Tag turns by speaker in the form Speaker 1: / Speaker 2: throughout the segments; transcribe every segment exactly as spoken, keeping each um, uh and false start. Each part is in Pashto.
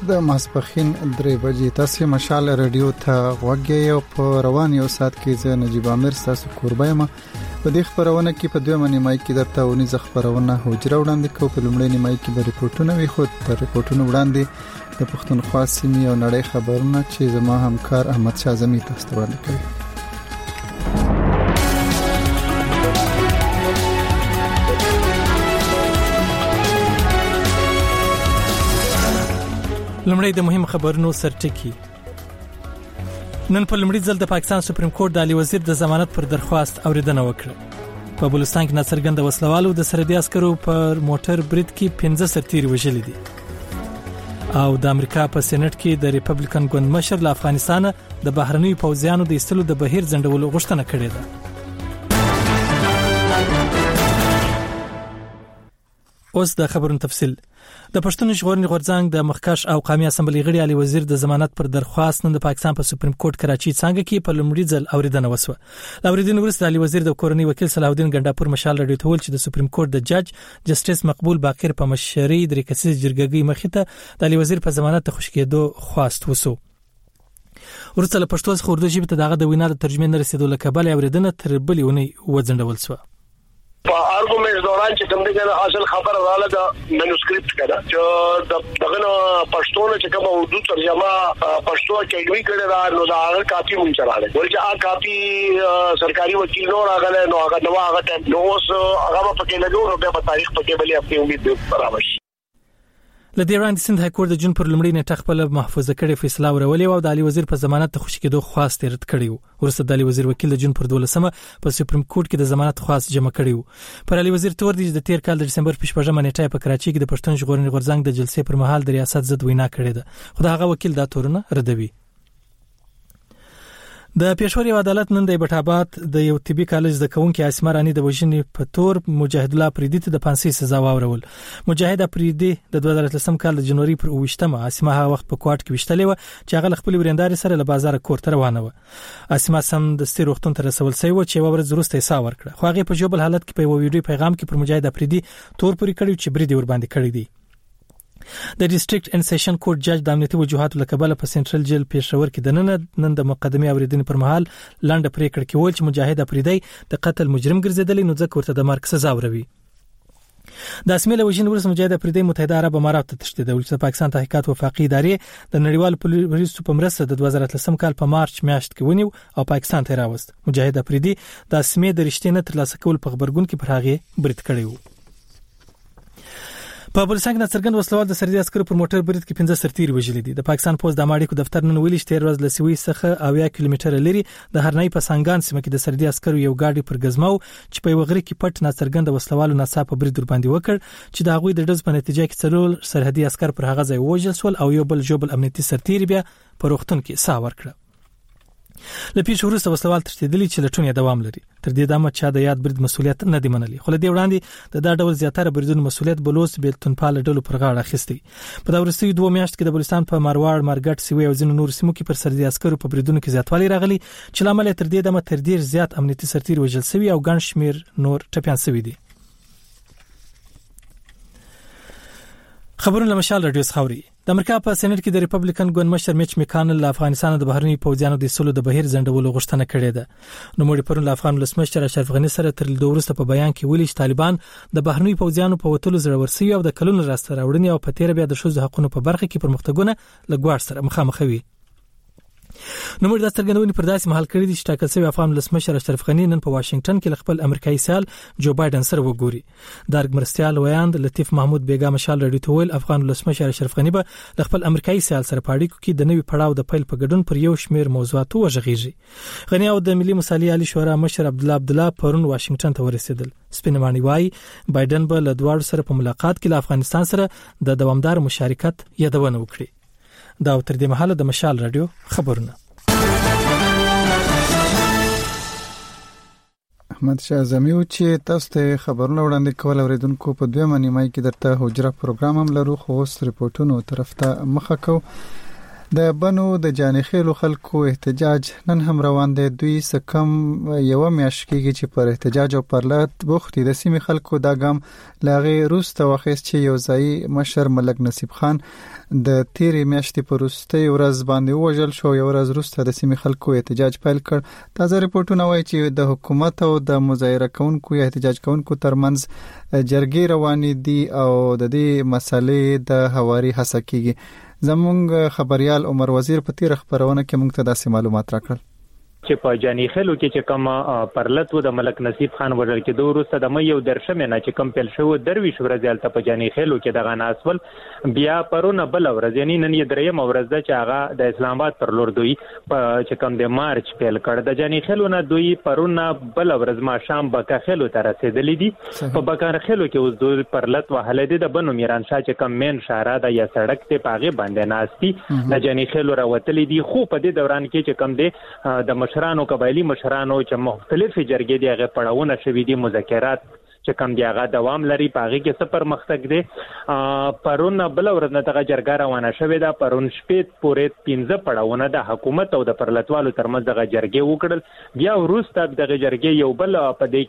Speaker 1: د ماسپخین درې بجې تاسو مشال رادیو ته غوږی او په روان یو سات کې زه نجیب عامر تاسو قربایم په دې خبرونه کې په دوه منی مای کې درته ونی ز خبرونه حجره وړاندې کو په لومړی نیمای کې به ریپورتونه وي خو په ریپورتونو وړاندې د پښتونخوا سیمې او نړۍ خبرونه چې زما همکار احمد شاه زمي تاسو ته وړاندې کوي.
Speaker 2: لمړی د مهم خبرونو سرټکی. نن په لمړي ځل د پاکستان سپریم کورټ د علي وزیر د ضمانت پر درخواست اوریدنه وکړه. په بلوچستان کې ناڅرګند وسلوالو د سرحدي عسکرو پر موټر برید کې پنځه سرتیري وژلي دي. او د امریکا په سېنات کې د ریپبلیکن ګوند مشر له افغانستان د بهرنیو پوځیانو د ایستلو د بهیر ځنډولو غوښتنه کړې ده. اوس د خبرونو تفصیل. د پښتون ژغورنې غورځنګ د مخکښ او قومي اسمبلی غړي علي وزیر د ضمانت پر درخواست نن د پاکستان په سپریم کورټ کراچي څنګه کې په لومړي ځل اوریدنه وسوه. اوریدنه وروسته علي وزیر د کورنۍ وکیل صلاح الدین ګنډاپور مشال رادیو ته ویل چې د سپریم کورټ د جج جسټیس مقبول باقر په مشرۍ درې کسیز جرګګۍ مخې ته د علي وزیر په ضمانت ته خوش کېدو خواست وسو. ورته له پښتو څخه اردو ژبه ته دغه د وینا د ترجمې نه رسیدو لکه بل اوریدنه تر بلې ونی وځنډول شو.
Speaker 3: په ارګومنټ دوران چې کوم دغه اصل خبر رااله د منوسکریپټ کړه چې دغه پښتو نه چې کوم اردو ترجمه پښتو کې وی کړه دا نو دا هغه کاپی مونږ چلاله ورته هغه کاپی سرکاري وکیل نو راغله نو هغه نو هغه نو اوس هغه په کې لګو نو په تاریخ په کې بلې خپل امید راوښي.
Speaker 2: لدې وړاندې سند های کورټ د جون پر لومړي نیټه خپل محفوظه کړي فیصله ورولې او د علي وزیر په ضمانت ته خوشی کېدو خواست رد کړی و. ورسته د علي وزیر وکیل د جون پر دولسمه په سپریم کورټ کې د ضمانت خواست جمع کړی و. پر علي وزیر تور دی د تیر کال د دسمبر په شپږمه نیټه په کراچي کې د پښتون ژغورنې غورځنګ د جلسې پر مهال د ریاست ضد وینا کړې ده خو هغه وکیل دا تورونه ردوي. د پېښور یو عدالت نن د بټابات د یو طبي کالج د کونکي اسمه رانی د وژنې په تور مجاهد الله پریدي ته د پانسي سزا واورول. مجاهد پریدي د دوه زره اتلسم کال د جنوري پر اوویشتمه اسمه هغه وخت په کوټ کې وشتلې و چې هغه خپل وریندار سره له بازار کور ته روانه و. اسمه سم د ستیر وختون تر رسول سوی و چې ورځ وروسته یې سا ورکړه خو هغه په جوبل حالت کې په یو ویډیو پیغام کې پر مجاهد پریدي تور پوری کړی چې برید ور باندې کړی دی. د ډیسټریکټ ان سیشن کورټ جج د امنیتي وجوهاتو لکبله په سنټرل جیل پېښور کې د نن نن د مقدمه اوریدنې پر مهال لاندې پریکړه کې ویل چې مجاهد افریدی د قتل مجرم ګرځیدلی نو ځکه ورته د مرګ سزا وروي. د اسمیل وژن ورس مجاهد افریدی متحده عرب امارات ته تښتېدل چې پاکستان تحقیقات وفاقي ادارې د نړیوال پولیسو په مرسته د دوه زره اتلسم کال په مارچ میاشت کې ونیو او پاکستان ته راوست. مجاهد افریدی د اسمیل د رښتینه ترلاسه کول په خبرګون کې پر هغه برید کړی و. په بلوچستان کې ناڅرګند وسلوال د سرحدي عسکرو پر موټر برید کې پنځه سرتیري وژلي دي. د پاکستان پوز د اماړي کو دفتر نن ویلي چې تیر ورځ له سوي څخه اویا کیلومتره لري د هرنۍ په سنگان سیمه کې د سرحدي عسکرو یو گاډي پر غزمو چې په وغری کې پټ ناڅرګند وسلوالو ناڅاپه برید ور باندې وکړ چې د هغوی د ډز په نتیجه کې څلور سرحدي عسكر پر هغه ځای وژل شول او یو بل جوبل امنیتي سرتیري بیا په روختون کې سا ورکړه. لپاره وروسته وسلوال تښتېدلي چې لټون یې دوام لري. تر دې دمه چې د یاد برید مسولیت نه دی منلي خو لدې وړاندې د دا ډول زیاتره بریدونو مسولیت بلوچ بیلتونپال ډلو پر غاړه اخیستی. په دا وروستیو دوه میاشتو کې د بلوچستان په مروار مرګټ سیوی او ځینو نور سیمو کې پر سرحدي عسکرو په بریدونو کې زیاتوالی راغلی چې لامل تر دې دمه تر ډیر زیات امنیتي سرتیري وژل شوي او ګڼ شمیر نور ټپیان شوي دي. خبرونه له مشال رادیو خاوري. د امریکا په سېنات کې د ریپبلیکن ګوند مشر میچ میکانل له افغانستان د بهرنی پوځیانو د سولو د بهیر ځنډولو غوښتنه کړې ده. نو موږ پرون له افغان ولسمشر اشرف غنی سره تر دوه ورځې په بیان کې ویلي چې طالبان د بهرنی پوځیانو په وټولو زړورسي او د کلونو راسته راوړنې او په تیر بیا د شوزو حقوقو په برخه کې پرمختګونه لګوار سره مخامخ وي. نو موږ د سترګندونې پر داسې محل کړی دي چې ټاکل شوی افغان ولسمشر اشرف غنی نن په واشنگټن کې خپل امریکایي سیال جو بایدن سره وګوري. دارګ مرستيال ویاند لطیف محمود بیگا مشال رادیو ته ویل افغان ولسمشر اشرف غنی به خپل امریکایي سیال سره په اړیکو کې د نوي پړاو د پیل په ګډون پر یو شمیر موضوعاتو وژغېږي. غنی او د ملي مصالحې عالی شورا مشر عبد الله عبد الله پرون واشنگټن ته ورسېدل. سپینمانی وايي بایدن به له دوه سره په ملاقات کې له افغانستان سره د دوامدار مشارکت یادونه وکړي. دا تر دې مهاله د مشال رادیو خبرونه.
Speaker 1: احمد شاه زمي چې تاسو ته خبرونه وړاندې کول اوریدونکو په دوه نیمای کې درته حجره پروګرام هم لرو خو اوس ریپورتونو طرف ته مخه کو. د بنو د جانخېلو خلکو احتجاج نن هم روان دی. دوی سکم یو میاشت کېږي چې پر احتجاج او پرلت بوختي. د سیمې خلکو دا ګام لاغې روسته واخیست چې یو ځای مشر ملک نصیب خان د تیرې میاشتې په وروستۍ ورځ باندې ووژل شو. یو ورځ وروسته د سیمې خلکو احتجاج پیل کړ. تازه ریپورتونه وایي چې د حکومت او د مظاهره کوونکو یا احتجاج کوونکو ترمنځ جرګې روانې دي او د دې مسلې د هواري هڅه کیږي. زمونږ خبريال عمر وزیر په تیر خبرونه کې موږ ته داسې معلومات راکړل
Speaker 4: چې په جانخېلو کې چې کوم پرلت و د ملک نصیب خان وژل کې دوه وروسته د مې یو درشمه نه چې کوم پیل شو درویش ورځ الته په جانخېلو کې دغه ناسول بیا پرونه بل ورځ یعنی نن یې دریم ورځ ده چې هغه د اسلام آباد پر لور دوی چې کوم د مارچ پیل کړ. د جانخېلو نه دوی پرونه بل ورځ ما شام بکاخېلو ته رسیدلې دي. په بکاخېلو کې اوس دوی پرلت وهله دي. د بنو میران شاه چې کوم مین شاره ده یا سړک ته پاغه باندې ناشتي د جانخېلو راوتلې دي. خو په دې دوران کې چې کوم دي د مشرانو قبایلی مشرانو چې مختلفې جرګې دی هغه پړاوونه شوي دي مذاکرات چې کوم دی هغه دوام لري. پاغه کې څه پرمختګ دی. پرون بل ورځ نه دغه جرګه روانه شوې ده. پرون شپې پورې پنځه پړاوونه د حکومت او د پرلتوالو ترمنځ دغه جرګې وکړل. بیا وروسته دغه جرګې یو بل په دې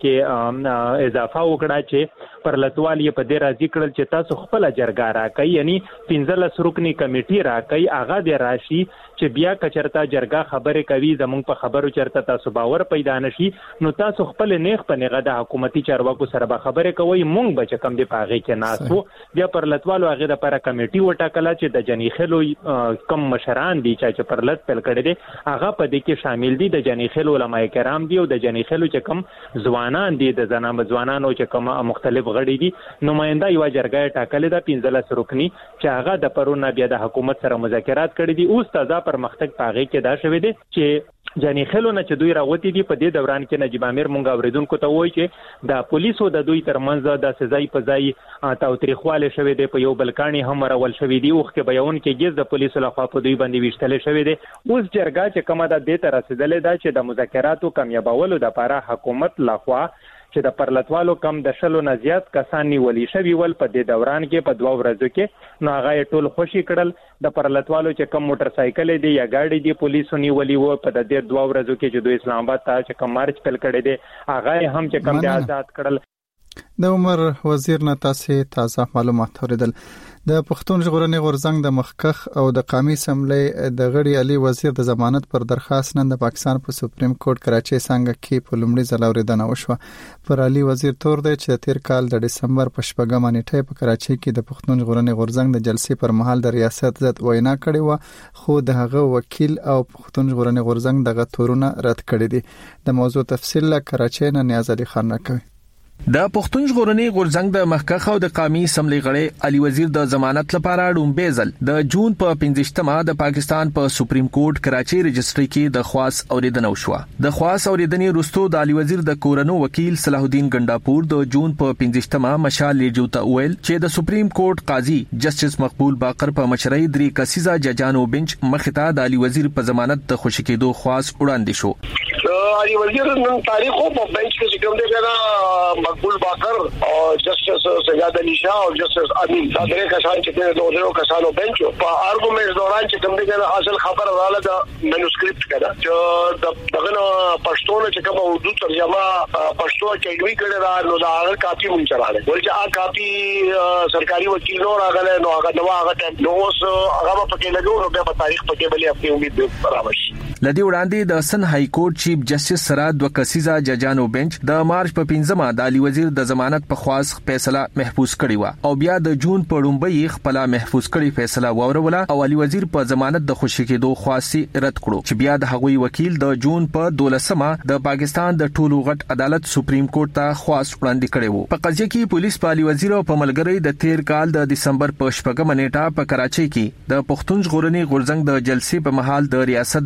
Speaker 4: کې اضافه وکړه چې پرلتوال یې په دې راضي کړل چې تاسو خپل جرګه راکړئ یعنی پنځه لس رکنی کمیټي راکړئ. هغه د راشي چې بیا کچرتا جرګه خبره کوي زمونږ په خبرو چرته تاسو باور پیدا نشي نو تاسو خپل نیغ په نیغه د حکومتي چارواکو سره به خبره کوي. مونږ به کم دی پاغه کې ناسو. بیا پرلتوالو هغه د لپاره کمیټي وټاکله چې د جانخېلو کم مشران دي چې پرلت پیل کړي دي هغه په دې کې شامل دي. د جانخېلو علماء کرام دي او د جانخېلو چې کم ځوانان دي د زنانه ځوانانو چې کوم مختلف غړي دي نماینده یو جرګه ټاکلې ده پنځه لس رکنی چې هغه د پرونه بیا د حکومت سره مذاکرات کړي دي. اوس تازه پرمختګ پاغه کې دا شوی دی چې جانخېلو نه چې دوی راوتی دي. په دې دوران کې نجیب امیر مونږ اوریدونکو ته وایي چې د پولیسو د دوی ترمنځ د سزای په ځای تاوتریخواله شوی دی. په یو بلکانی هم راول شوی دی. اوخ کې بیان کې ګز د پولیسو لخوا په دوی باندې وشتل شوی دی. اوس جرګه چې کومه د دې تر رسیدلې ده چې د مذاکراتو کامیابولو د لپاره حکومت لخوا چې د پرلتوالو کم د شلو نه زیات کسان نیولي شوي ول په دې دوران کې په دوه ورځو کې نو هغه ټول خوشي کړل. د پرلتوالو چې کم موټر سایکل دي یا گاډي دي پولیسو نیولي وو په د دې دوه ورځو کې چې دوی اسلام آباد ته چې کم مارچ پیل کړي دي هغه هم چې کم د آزاد کړل.
Speaker 1: د عمر وزیر نه تاسو تازه معلومات اوریدل. د پښتون ژغورنې غورځنګ د مخکخ او د قومي اسمبلی د غړي علي وزیر د ضمانت پر درخواست نن د پاکستان په سپریم کورټ کراچۍ څنګه کې په لومړي ځل اوریدنه وشوه. پر علي وزیر تور دی چې تیر کال د دسمبر په شپږمه نیټه په کراچۍ کې د پښتون ژغورنې غورځنګ د جلسې پر مهال د ریاست ضد وینا کړې و خو د هغه وکیل او پښتون ژغورنې غورځنګ دغه تورونه رد کړي دي. د موضوع تفصیل له کراچۍ نه نیاز علي خان راکوي.
Speaker 5: د پښتون ژغورنې غورځنګ د مخکخ او د قومي اسمبلی غړي علي وزیر د ضمانت لپاره ډومبه ځل د جون په پنځشتمه د پاکستان په سپریم کورټ کراچۍ رجسټري کې د خواص اوریدنه وشوه. د خواص اوریدنې وروسته د علي وزیر د کورنو وکیل صلاح الدین ګنداپور د جون په پنځشتمه مشال لیجو ته ویل چې د سپریم کورټ قاضي جسټس مقبول باقر په مشرۍ درې کسیزه ججانو بنچ مخته د علي وزیر په ضمانت د خوشی کېدو خواص وړاندې شو.
Speaker 3: علي وزیر نن تاریخ په بنچ کې کوم دی کنه مقبول باقر او جسټس سجاد علی شاه او جسټس امین دا درې کسان چې د دوه کسانو بنچ په ارګومنټ دوران چې کوم دی کنه اصل خبر رااله د مینوسکرپټ کنه چې د دغه پښتو نه چې کوم اردو ترجمه پښتو اکیډمي کړه دا نو دا هغه کاپی مونږ چلاله ولې هغه کاپی سرکاري وکیل نو راغله نو هغه نو هغه ټیم نو هغه په کې لګو نو په تاریخ په کې بلې خپل امید برابر شي.
Speaker 5: لدی وړاندې د سن های کورټ چیف جسټس سره دوه کسیزه ججانو بنچ د مارچ په پنځمه د علي وزیر د ضمانت په خواص فیصله محفوظ کړی و او بیا د جون په لومړۍ خپل محفوظ کړی فیصله واوروله او علي وزیر په ضمانت د خوشی کېدو خواصي رد کړو چې بیا د هغوی وکیل د جون په دولسمه د پاکستان د ټولو غټ عدالت سپریم کورټ ته خواص وړاندې کړی وو. په قضیه کې پولیس په علي وزیر او په ملګری د تیر کال د دسمبر په شپږمه نیټه په کراچۍ کې د پښتون ژغورنې غورځنګ د جلسې په مهال د ریاست ضد وینا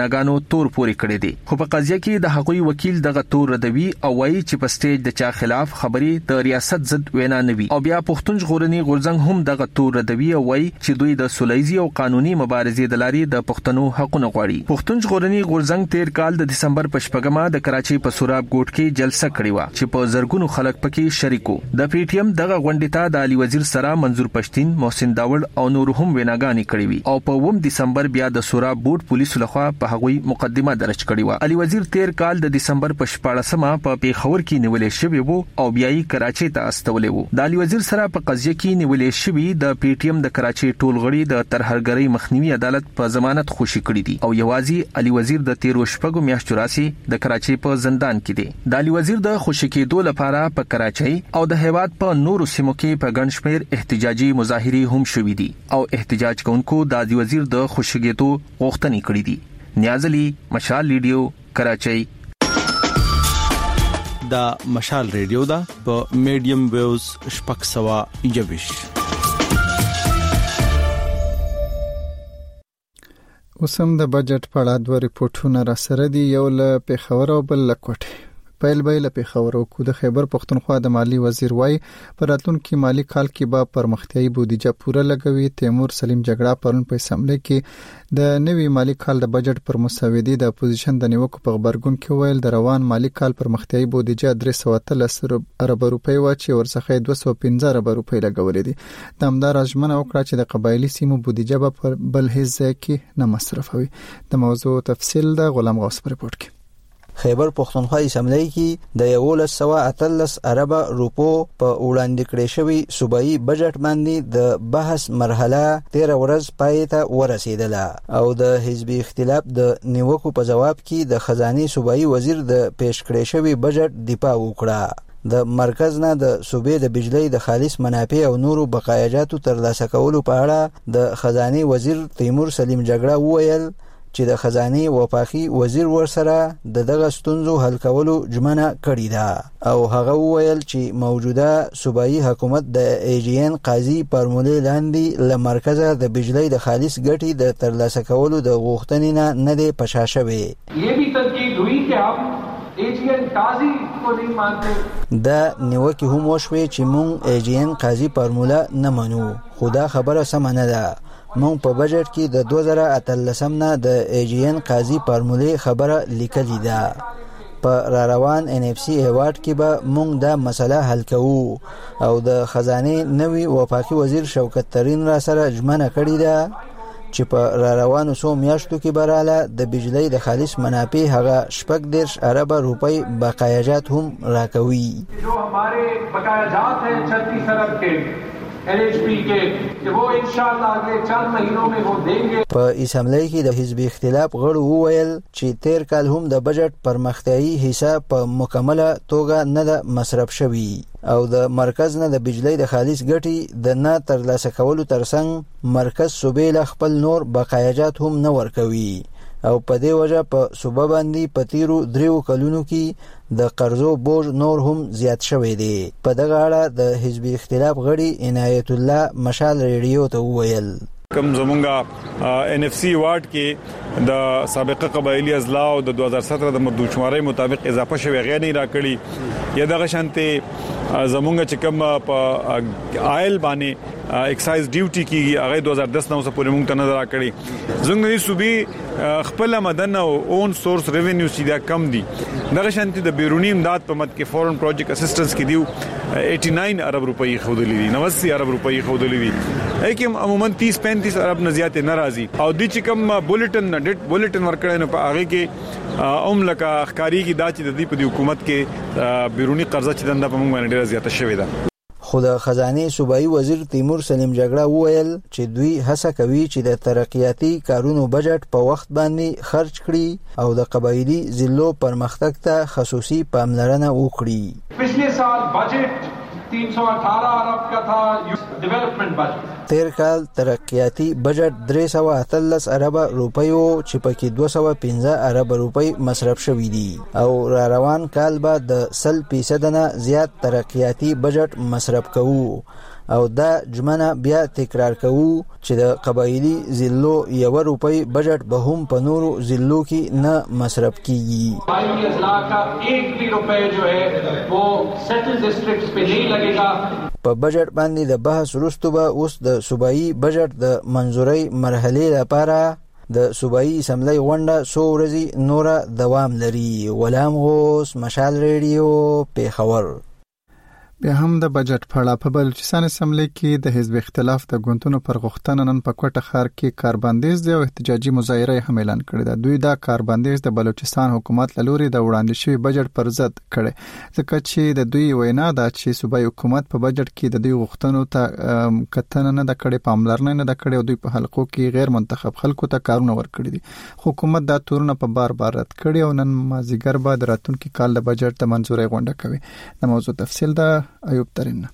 Speaker 5: ویناګانو تور پوري کړی دی. خو په قضیه کې د حقوقي وکیل دغه تور ردوي او وایي چې په سټیج د چا خلاف خبرې د ریاست ضد وینا نه وي. او بیا پښتون ژغورني غورځنګ هم دغه تور ردوي او وایي چې دوی د سولهیزي او قانوني مبارزې د لارې د پښتنو حقونه غواړي. پښتون ژغورني غورځنګ تیر کال د دسمبر په شپږمه د کراچۍ په سوراب ګوټ کې جلسه کړې و چې په زرګونو خلک پکې شریکو. د پی ټی ایم دغه غونډې ته د علي وزیر سره منظور پښتين، محسن داوړ او نور هم ویناګانې کړې وي او په اووم دسمبر بیا د سوراب بوټ پولیسو لخوا په هغوی مقدمه درج کړې و. علي وزیر تیر کال د دسمبر په شپاړسمه په پیښور کې نیولې شوی وو او بیا یې کراچۍ ته استولې وو. د علي وزیر سره په قضیه کې نیولې شوی د پی ټی ایم د کراچۍ ټولغړي د ترهرګرۍ مخنیوي عدالت په ضمانت خوشي کړی دي او یوازې علي وزیر د تیرو شپږو میاشتو راسي د کراچۍ په زندان کې دی. د علي وزیر د خوشي کېدو لپاره په کراچۍ او د هیواد په نورو سیمو کې په ګڼ شمېر احتجاجي مظاهرې هم شوې دي او احتجاج کوونکو د علي وزیر د خوشي کېدو غوښتنې کړې دي. نیاز علي، مشال ریډیو، کراچۍ.
Speaker 6: دا مشال ریډیو دا په میډیم ویوز شپږ سوه یوویش.
Speaker 1: اوسم د بجټ په اړه دوه ریپورتونه را سره دي، یو له پیښور او بل له کوټې. پیل به له پیښور او کو د خیبر پښتونخوا د مالی وزیر وای پر راتلونکي مالی کال کې به پرمختیايي بودیجه پوره لګوي. تیمور سلیم جګړه پرون په اسمبلی کې د نوي مالی کال د بجټ پر مسودې د اپوزیشن د نیوکو په خبرګون کې ویل د روان مالی کال پرمختیايي بودیجه درې سوه اتلس ارب روپۍ و چې ورڅخه دوه سوه پنځه ارب روپۍ لګولې دي. د همدار ژمنه وکړه چې د قبایلی سیمو بودیجه به پر بل هیڅ ځای کې نه مصرفوي. د موضوع تفصیل د غلام غوث په رپورت کې.
Speaker 7: خیبر پښتونخوا اسمبلی کې د یولس سوه اتلس ارب روپو په وړاندې کړې شوی صوبایي بجټ باندې د بحث مرحله تیر ورځ پای ته ورسېدله او د حزبي اختلاف د نیوکو په جواب کې د خزانه صوبایي وزیر د پیش کړې شوی بجټ دفاع وکړه. د مرکز نه د صوبې د بجلی د خالص منافع او نورو بقایاجاتو ترلاسه کولو په اړه د خزانه وزیر تیمور سلیم جګړه وویل چې د خزانه وفاقي وزیر ورسره د دغه ستونزو حل کولو ژمنه کړې ده او هغه وویل چې موجوده صوبایي حکومت د ایجین قاضي فارمولې لاندې له مرکزه د بجلی د خالص ګټې د ترلاسه کولو د غوښتنې نه نه دی پشا شوی.
Speaker 8: یہ بھی تنقید ہوئی کہ ہم ایجین قاضی کو نہیں مانتے.
Speaker 7: دا نیوکه هم وشوي چې مونږ ایجین قاضي فارموله نه منو، خو دا خبره سمه نه ده. مونږ په بجټ کې د دوه زره اتلسم نه د ایجین قاضي فارمولې خبره لیکلې ده. په را روان ان اف سی ایوارډ کې به مونږ دا مسله حل کوو او د خزانه نوي وفاقي وزیر شوکت ترین را سره ژمنه کړې ده چې په را روانو سو میاشتو کې براله د بجلی د خالص منافع هغه شپږ دېرش ارب روپۍ بقایاجات هم راکوي.
Speaker 8: جو हमारे बकायाजात हैं छत्तीस अरब के एल एच पी के कि वो इंशाल्लाह अगले चार महीनों में वो देंगे.
Speaker 7: په اسمبلی کې د حزب اختلاف غړو وویل چې تیر کال هم د بجټ پرمختیايي حصہ په مکمله توګه نه ده مصرف شوی او د مرکز نه د بجلی د خالص ګټې د نه ترلاسه کولو ترڅنګ مرکز صوبې له خپل نور بقایاجات هم نه ورکوي او په دې وجه په صوبه باندې په تیرو دریو کلونو کې د قرضو بوج نور هم زیات شوی دی. په دغه اړه د حزب اختلاف غړي عنایت الله مشال ریډیو ته وویل
Speaker 9: کم زمونږه ان اف سی ایوارډ کې د سابقه قبایلی اضلاع او د دوه هزار سطر د مردوشمارۍ مطابق اضافه شوی غیر نه راکړي یا دغه شانته زمونږه چې کوم په آیل باندې ایکسایز ډیوټي کې هغه دوه هزار دس نو سره پورې مونږ ته نظر راکړي. زمونږ صوبې خپل مدن او اون سورس ریوینیو سیده کم دي. دغه شانته د بیرونی امداد په مد کې فورن پروجیکټ اسسټنس کې دیو نواسی ارب روپۍ خودلې دي نواسی ارب روپۍ خودلې دي لیکن عموما तीस पैंतीस ارب نه زیات ناراضي او د چې کوم بولټن ډیټ بولټن ورکړنه په هغه کې اوم لکه اخکاری کی دا چې د دې په حکومت کې بیرونی قرضه چې دنده په موږ باندې ډیره زیاته شوې ده.
Speaker 7: خو د خزانه صوبایي وزیر تیمور سلیم جګړه وویل چې دوی هڅه کوي چې د ترقیاتي کارونو بجټ په وخت باندې خرج کړي او د قبایلی ضلعو پرمختګ ته خصوصي پاملرنه وکړي.
Speaker 8: पिछले साल बजट तीन सौ अठारह अरब का था डेवलपमेंट बजट.
Speaker 7: تیر کال ترقیاتی بجټ درې سوه اتلس اربه روپیو چې پکې دوه سوه پنځه اربه روپۍ مصرف شوي دي او را روان کال به د سل فیصد نه زیات ترقیاتی بجټ مصرف کوو او دا جمنه بیا تکرار کوو چې د قبایلی ضلعو یو روپۍ بجټ به هم په نورو ضلعو کې نه مصرف کیږي.
Speaker 8: قبایلی اضلاع کا ایک بھی روپے جو ہے وہ سیٹل ڈسٹرکٹس پہ نہیں لگے گا.
Speaker 7: په بجټ باندې د بحث وروسته به اوس د صوبایي بجټ د منظورۍ مرحلې لپاره د صوبایي اسمبلی غونډه څو ورځې نوره دوام لري. غلام غوث، مشال ریډیو، پیښور.
Speaker 1: بیا هم د بجټ په اړه په بلوچستان اسمبلی کې د حزب اختلاف د ګوندونو پر غوښتنه نن په کوټه ښار کې کاربندیز او احتجاجي مظاهره هم اعلان کړې ده. دوی دا کاربندیز د بلوچستان حکومت له لوري د وړاندې شوی بجټ پر ضد کړي ځکه چې د دوی وینا ده چې صوبایي حکومت په بجټ کې د دوی غوښتنو ته کتنه نه د کړې، پاملرنه نه د کړې او دوی په حلقو کې غیر منتخب خلکو ته کارونه ورکړي دي. حکومت دا تورونه په بار بار رد کړي او نن مازیګر بعد راتلونکي کال د بجټ د منظورۍ غونډه کوي. د موضوع تفصیل ده ایوب ترین.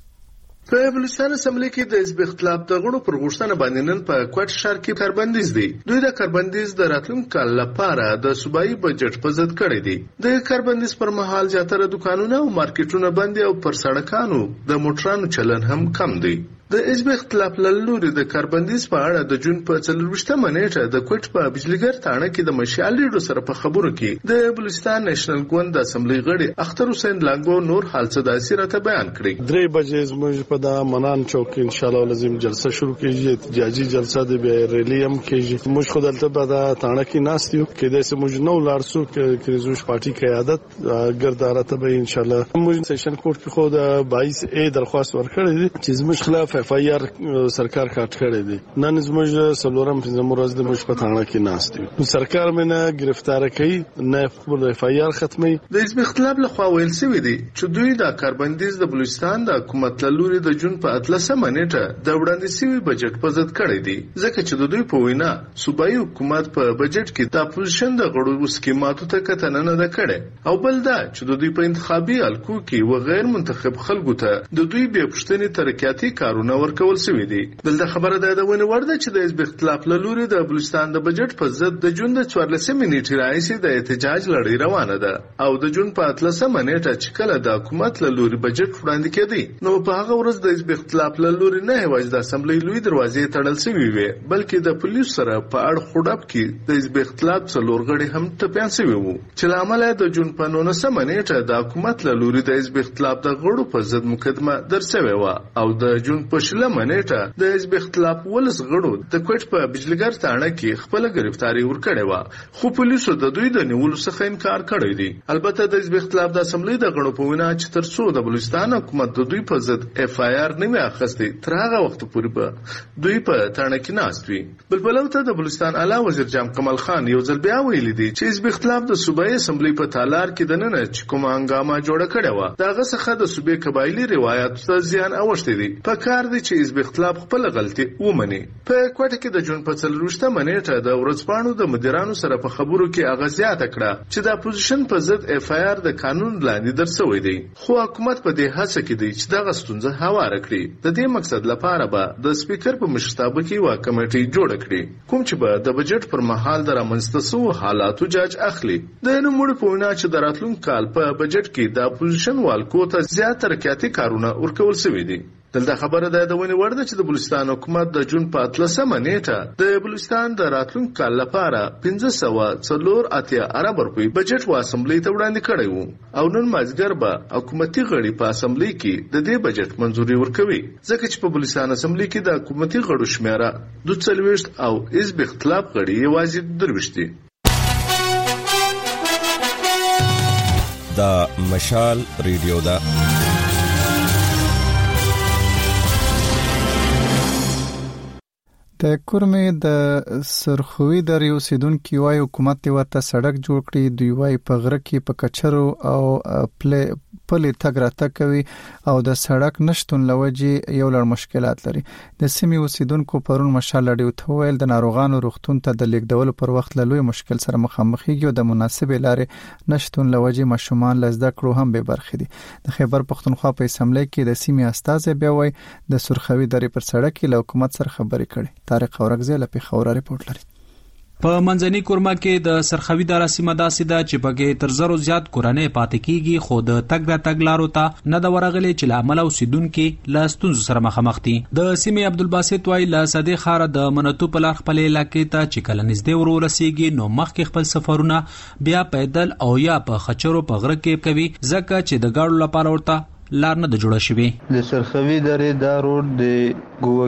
Speaker 10: په بلوچستان اسمبلی کې د حزب اختلاف د غړو پر غوښتنه باندې نن په کوټ ښار کې کاربندیز دی. دوی د کاربندیز د راتلونکي کال لپاره د صوبایي بجټ په ضد کړی دی. د کاربندیز پر مهال زیاتره دکانونه او مارکیټونه بند او پر سړکانو د موټرانو چلن هم کم دی. د حزب اختلاف له لوري د کاربندیز په اړه د جون په څلرویشتمه نیټه د کوټ په بجلیګر تاڼه کې د مشال لیډو سره په خبرو کې د بلوچستان نېشنل ګوند د اسمبلی غړي اختر حسین لانګو نور حال څه داسې راته بیان کړی.
Speaker 11: درې بجې زموږ په د منان چوک کې ان شاء الله لازم جلسه شروع کیږي، احتجاجي جلسه د ریلی هم کیږي. موږ خو دلته په د تاڼه کې ناست یو کې د سموږ نو لارسو کې کریزوش پارټي قیادت ګردارته به ان شاء الله موږ سیشن کورټ کې خو د باییس ای درخواست ورکړی دي چې زموږ خلاف اف آی آر سرکار کاټ کړی دی. نن زموږ سلورم پنځم ورځ د موږ په تاڼه کې ناست یو. سرکار مې نه گرفتار کړي نه خپل اف آی آر ختمي.
Speaker 10: د حزب اختلاف له خوا ویل شوی دی چې دوی د کاربندیز د بلوچستان د حکومت له لوري د جون په اتلسمه نیټه د وړاندې شوی بجټ په ضد کړی دی ځکه چې د دوی په وینا صوبایي حکومت په بجټ کې د اپوزیشن د غړو سکیماتو ته کتنه نه ده کړې او بل دا چې د دوی په انتخابي حلقو کې و غیر منتخب خلکو ته د دوی بې پښتنې ترقیاتي کارونه ورکول شوی دی. دلته خبره ده د ونی ورده چې د حزب اختلاف له لوري د بلوچستان د بجټ په ضد د جون د څوارلسمې نیټې راهیسې د احتجاج لړۍ روانه ده او د جون په اتلسمه نیټه چې کله د حکومت له لوري بجټ وړاندې کېدی نو په هغه ورځ د حزب اختلاف له لوري نه یوازې د اسمبلی لوی دروازې تړل شوې وي بلکې د پولیس سره په اړ خړب کې د حزب اختلاف څلور غړي هم ټپيان شوي وو چې له امله د جون په نولسمه نیټه د حکومت له لوري د حزب اختلاف د غړو په ضد مقدمه درسوي و او د جون په شلمه نیټه د حزب اختلاف ولس غړو د کوټ په بجلیګر تاڼه کې خپل گرفتاری ورکړې و خو پولیسو د دوی د نیولو څخه انکار کړی دی. البته د حزب اختلاف د اسمبلی د غړو په وینا چې تر څو د بلوچستان حکومت د دوی په ضد اف آی آر نه وي اخیستي تر هغه وخت پورې به دوی په تاڼه کې ناست وي. بل بلوته د بلوچستان اعلی وزیر جام کمال خان یو ځل بیا ویلي دی چې حزب اختلاف د صوبایي اسمبلی په تالار کې د نن چې کوم هنګامه جوړه کړې و دغه څخه د صوبې قبایلی روایت ته زیان اوښتي دي. په کار دی چې حزب اختلاف خپل غلطي ومني. په کوټه کې د جون په څلرویشتمه نیټه د ورځپاڼو د مدیرانو سره په خبرو کې اغازیات کړه چې د اپوزیشن په ضد اف آی آر د قانون لاندې درسوي دی خو حکومت په دې هڅه کې دی چې دغه ستونزه هواره کړي. د دې مقصد لپاره به د سپیکر په مشرتابه کې یو کمیټه جوړه کړي کوم چې به د بجټ پر مهال د رامنځته شوو حالاتو جاج اخلي. د نوموړي په وینا چې د راتلونکي کال په بجټ کې د اپوزیشن والکو ته زیات ترقیاتي کارونه ورکول شوي دي. دلته خبره ده د ونی ورده چې د بلوچستان حکومت د جون په اتلسمه نیټه د بلوچستان د راتلونکي کال لپاره پنځه سوه څلور اتیا ارب روپۍ بجټ و اسمبلی ته وړاندې کړی وو او نن مازیګر به حکومتي غړي په اسمبلی کې د دې بجټ منځوري ورکوي ځکه چې په بلوچستان اسمبلی کې د حکومتي غړو شمیره دوه څلوېښت او حزب اختلاف غړي یوازې درویشت دي.
Speaker 12: دا مشال ریډیو دا
Speaker 1: د کورمې د سرخوي درې اوسیدونکو وايي حکومت ورته سړک جوړ کړي. دوی وايي په غره کې په کچرو او پلی پلي تګ راتګ کوي او د سړک نشټون لوجې یو لړ مشکلات لري. د سیمې اوسیدونکو پرون مشال رادیو ته ویل د ناروغانو روغتون ته د لیږدولو پر وخت له لوی مشکل سره مخامخ کیږي او د مناسبې لارې نشټون لوجې ماشومان له زده کړو هم به برخې دي. د خیبر پښتونخوا په اسمبلی کې د سیمې استازي بیا وایي د سرخوي درې پر سړک کې له حکومت سره خبرې کړي. طارق اورګزی له پیښور ریپورت لري.
Speaker 13: په منځني کورما کې د سرخوي دره سیمه داسې ده چې پکې تر زرو زیات کورنۍ پاتې کیږي، خو د تګ را تګ لارو ته نه د ورغلي چې له عمله اوسیدونکو له ستونزو سره مخامخ دي. د سیمې عبدالباسط وای له صدې خار د منتو په لار خپل علاقې ته چې کله نږدې ورو رسیږي نو مخکې خپل سفرونه بیا پیدل او یا په خچرو په غره کې کوي ځکه چې د ګاډو لپاره ورته لار نه د جوړه شوی.
Speaker 14: د سرخوي درې دا روډ د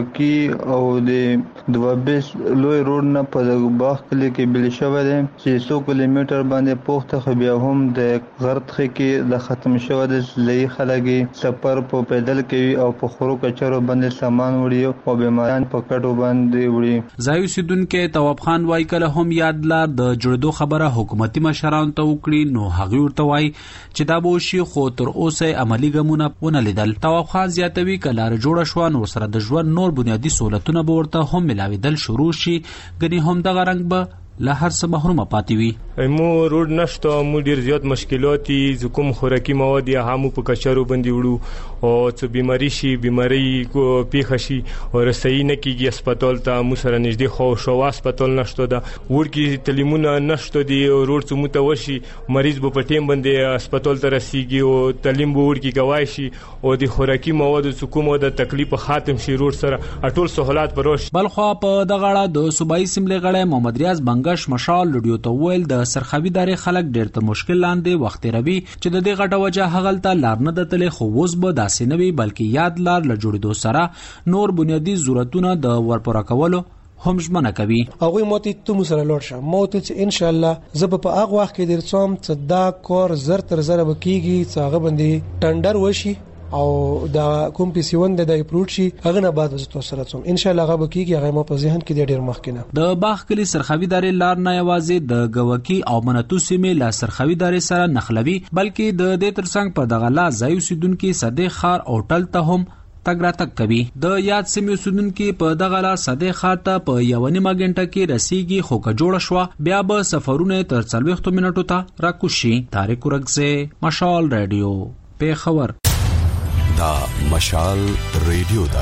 Speaker 14: ګوکی او د دوابس لوی روډ نه په باغ کلی کې بل شوی دی چې څو کیلومتر باندې پوښته خو بیا هم د غرت کې د ختم شوی د لې خلګي سفر په پیدل کوي او په خورو کچرو باندې سامان وړي او بیماران په کټو باندې وړي.
Speaker 13: ځایو سیدونکو تواب خان وای کله هم یاد لار د جوړدو خبره حکومتي مشرانو ته وکړي نو هغه ورته وای چې دا به شي خو تر اوسه عملی ګامونه ونه لیدل. تواب خان زیاتوي کله جوړ شو نو سره د ژوند نور بنیادی سہولتونه به ورته هم ملاویدل شروع شي غني هم د غرنګ به له هر څه محرومه پاتې وي.
Speaker 15: مو روډ نشته، مو ډیر زیات مشکلات دي، کوم خوراکي مواد یا هم په کچارو باندې وړو او څه بیماری شي بیماری کو پیښه شي او رسېي نه کیږي هسپتال ته. مو سره نږدې خو شو هسپتال نشته ده، ورکی تلیمونه نشته دي او روډ څه متوشي مریض په پټیم باندې هسپتال ته رسیږي او تلیم به ورکی کوي شي او د خوراکي مواد څه کومه د تکلیف ختم شي روډ سره ټول سہولات پروش.
Speaker 13: بلخو په دغه اړه د صوبایي سیملې غړی محمد ریاض بنګ مشال رادیو ته ویل د سرخوي دارې خلک ډېر تر مشکل لاندې وخت روي چې د دې غټه وجه هغلته لار نه دتلې خو اوس به داسې نه وي بلکې یاد لار له جوړېدو سره نور بنیادی ضرورتونه د ورپوره کولو هم ژمنه کوي.
Speaker 16: هغه موتی ته مو سره لوړ شه موتی چې ان شاء الله زب په هغه وخت کې درڅوم چې دا کور زر تر زر بکیږي چې هغه باندې ټندر وشي او دا کوم پیسیون د اپروچ شي هغه نه بعد وزته سره څوم ان شاء الله هغه بکیږي هغه مو په ذهن کې ډیر مخکینه.
Speaker 13: د باغ کلی سرخوي دارې لار نه یوازې د گوکی او منتو سیمې لا سرخوي دارې سره نخلوي بلکې د دې ترڅنګ په دغه لا ځای اوسیدونکو صدې خار او ټل ته هم تګ راتګ کوي. د یاد سیمې اوسیدونکو په دغه لا صدې خار ته په یو نیمه غنټه کې رسیږي خو که جوړ شو بیا به سفرونه تر څلوېښت منټو ته راکوشي. طارق اورګزی مشال رادیو پیښور.
Speaker 12: دا مشال ریډیو دا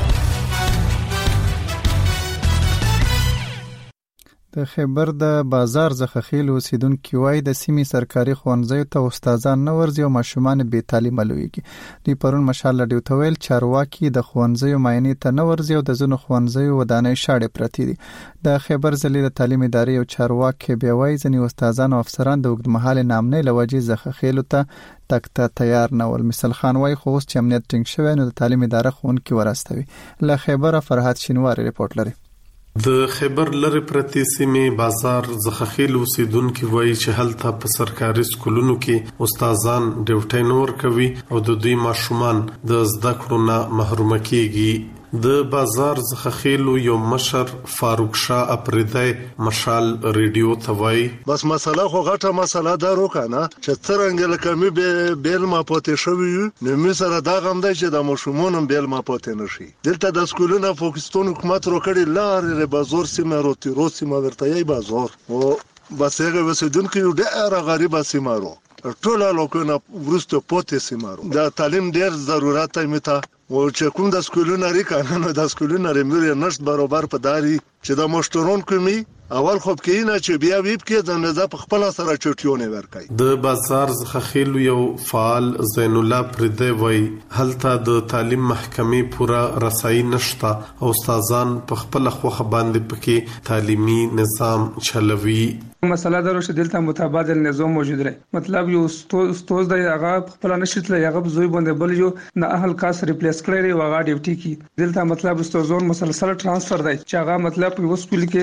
Speaker 1: د خیبر د بازار زخخیل اوسیدونکو وای د سیمې سرکاري ښوونځیو ته استادان نه ورځي او ماشومان به تعلیم لويږي. دوی پرون مشال رادیو ته ویل چارواکي د ښوونځیو معاینې ته نه ورځي او د ځینو ښوونځیو ودانۍ شاړې پرتې دي. د خیبر ضلع د تعلیم ادارې او چارواکي به وای ځینې استادان او افسران د وګړمحل نامنې لوجې زخخیل ته تک ته تیار نه ول. مثال خان وای خو اوس چې امنیت ټینګ شوی نو د تعلیم اداره خونکي ورستوي. له خیبر فرحات شینواری ریپورت لري.
Speaker 17: د خیبر لری پرتی سیمې بازار زخخیل اوسیدونکو وایي چې هلته په سرکاري سکولونو کې استادان ډیوټي نور کوي او د دوی ماشومان د زده کړو نه محروم کیږي. د بازار زخخیل یو مشر فاروق شاه اپریدای مشال ریډیو ته وایي
Speaker 11: بس مسله خو غټه مسله ده روکنه چې څنګه لکه می به بیل ما پاتې شوی نو می سره دا غم دی چې د مشمونم بیل ما پاتې نشي. دلته د سکولونو پاکستان حکومت روکړي لارې بازار سیمه روتي رو سیمه ورته یي بازار او بس هغه وسیدونکو ډېر غریب سیمه رو ټول لوکونه ورسته پاتې سیمه رو د تعلیم ډېر ضرورت دی مته او چې کوم د سکولونو لري کنه د سکولونو لري نشټ برابر په داري چې د مشترون کومي اول خوب کې نه چې بیا ویب کې د نظام په خپل سره چټیونه ورکای.
Speaker 17: د بازار زخخیل یو فعال زین الله پردی وای هلته د تعلیم محکمې پورا رسایي نشتا او استادان په خپل خوخه باندې پکې تعلیمي نظام چلوي.
Speaker 18: مسله درو چې دلته متبادل نظام موجود دی مطلب یو استاد د هغه خپل نشټل هغه زوی باندې بل یو نه اهل کاس ریپلیس کړی او هغه ډیوټي کی دلته مطلب استادون مسلسل ترانسفر دی چې هغه مطلب یو سکول کې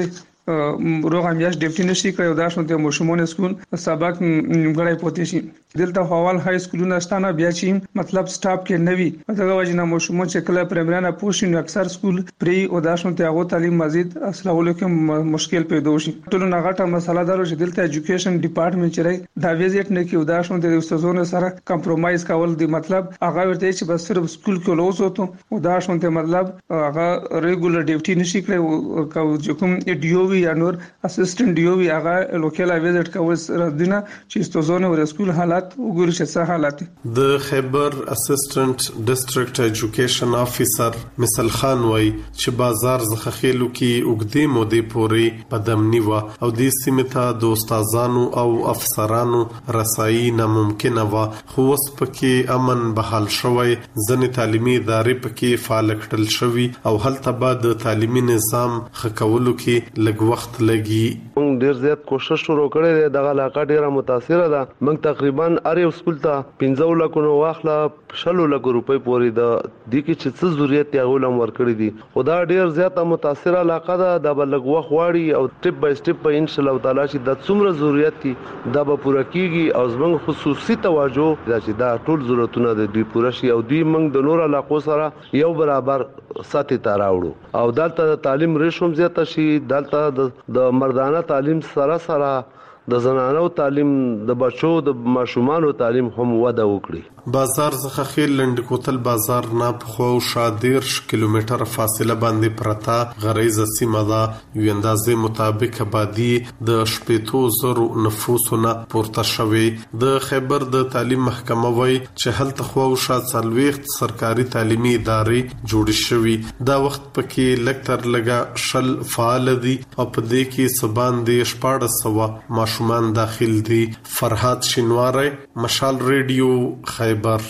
Speaker 18: روغ امیاش ډیپټي نشي کوي دا شونته مشمون سکول سبق غړای پوتې شي دلته حوال های سکولونه ستانه بیا چې مطلب سټاپ کې نوي دغه وجنه مشمون چې کله پرایمرانه پوښتنه اکثر سکول پری او دا شونته هغه تعلیم مزید اصلاحولو کې مشکل پیدا شي ټول نه غټه مسله دا چې دلته ایجوکیشن ډپارټمنټ چې دا ویزټ نه کوي دا شونته د استادونو سره کمپرمایز کول دی مطلب هغه ورته چې بس صرف سکول کې لوزوته او دا شونته مطلب هغه ریګولر ډیپټي نشي کوي او کوم ډیو وی یا نور اسسټنټ ډیو وی هغه لوکل ویزټ کول ردینه چې استادونو ور سکول حالات وګوري چې څه حالات
Speaker 17: د خیبر اسسټنټ ډیسټریکټ ایجوکیشن افیسر مثل خان وای چې بازار زخخېلو کې وګدي مودې پوري پدمنی و او د سیمه د استادانو او افسرانو رسایي ناممکن و خو اوس پکې امن بحال شوی ځنې تعلیمي ادارې پکې فعال کړل شوی او هلته بعد د تعلیمي نظام خکولو کې لږ وخت لګي
Speaker 19: موږ ډیر زیات کوشش شروع کړی دی دغه علاقه ډیره متاثره ده موږ تقریبا اره سکول ته پنځه لک نو واخله شلو لک روپۍ پوري د دې کې چې څه ضرورت یې غوړم ورکړي دي خدا ډیر زیاته متاثره علاقه ده د بلګ وخت واړي او ټپ بای ټپ په ان شاء الله تعالی چې د څومره ضرورت دي دا به پوره کیږي او زموږ خصوصي توجه دا چې دا ټول ضرورتونه د دې پوره شي او دوی موږ د نور علاقو سره یو برابر ساتي تراوړو او دلته تعلیم ریشم زیاته شي دلته د مردانه تعلیم سره سره د زنانو تعلیم د بچو د ماشومان تعلیم هم وده وکړي
Speaker 17: بازار څخه خیل لند کوتل بازار نه خو شادیر کیلومتر فاصله باندې پرتا غریزه سیمه ده یو اندازې مطابق آبادی د شپېتو زرو نفوسونه پورته شوی د خیبر د تعلیم محکمه وای چې هلته خو شاد سلويخت سرکاري تعلیمي ادارې جوړ شوی دا وخت پکې لکتر لګا شل فعال دي او په دې کې سبان د شپاړه سوا ماشومان داخل دي فرحات شینواره مشال ریډیو خیبر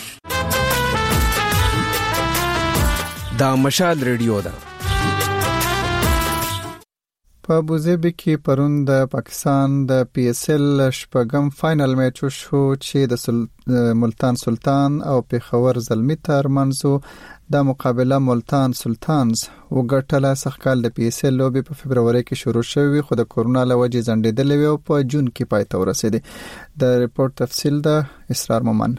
Speaker 20: دا مشال ریډیو ده
Speaker 1: په ابوظبي کې پرون د پاکستان د پی ایس ال شپږم فائنل میچ شو چې د سل... ملتان سلطان او پیښور زلمی ترمنځ د مقابله ملتان سلطانز وګټله سخکال د پی ایس ال لوبي په فبرवरी کې شروع شوې خو د کورونا لوجې ځنډېدلې او په جون کې پای ته ورسېده د ریپورت تفصیل د اسرار مومن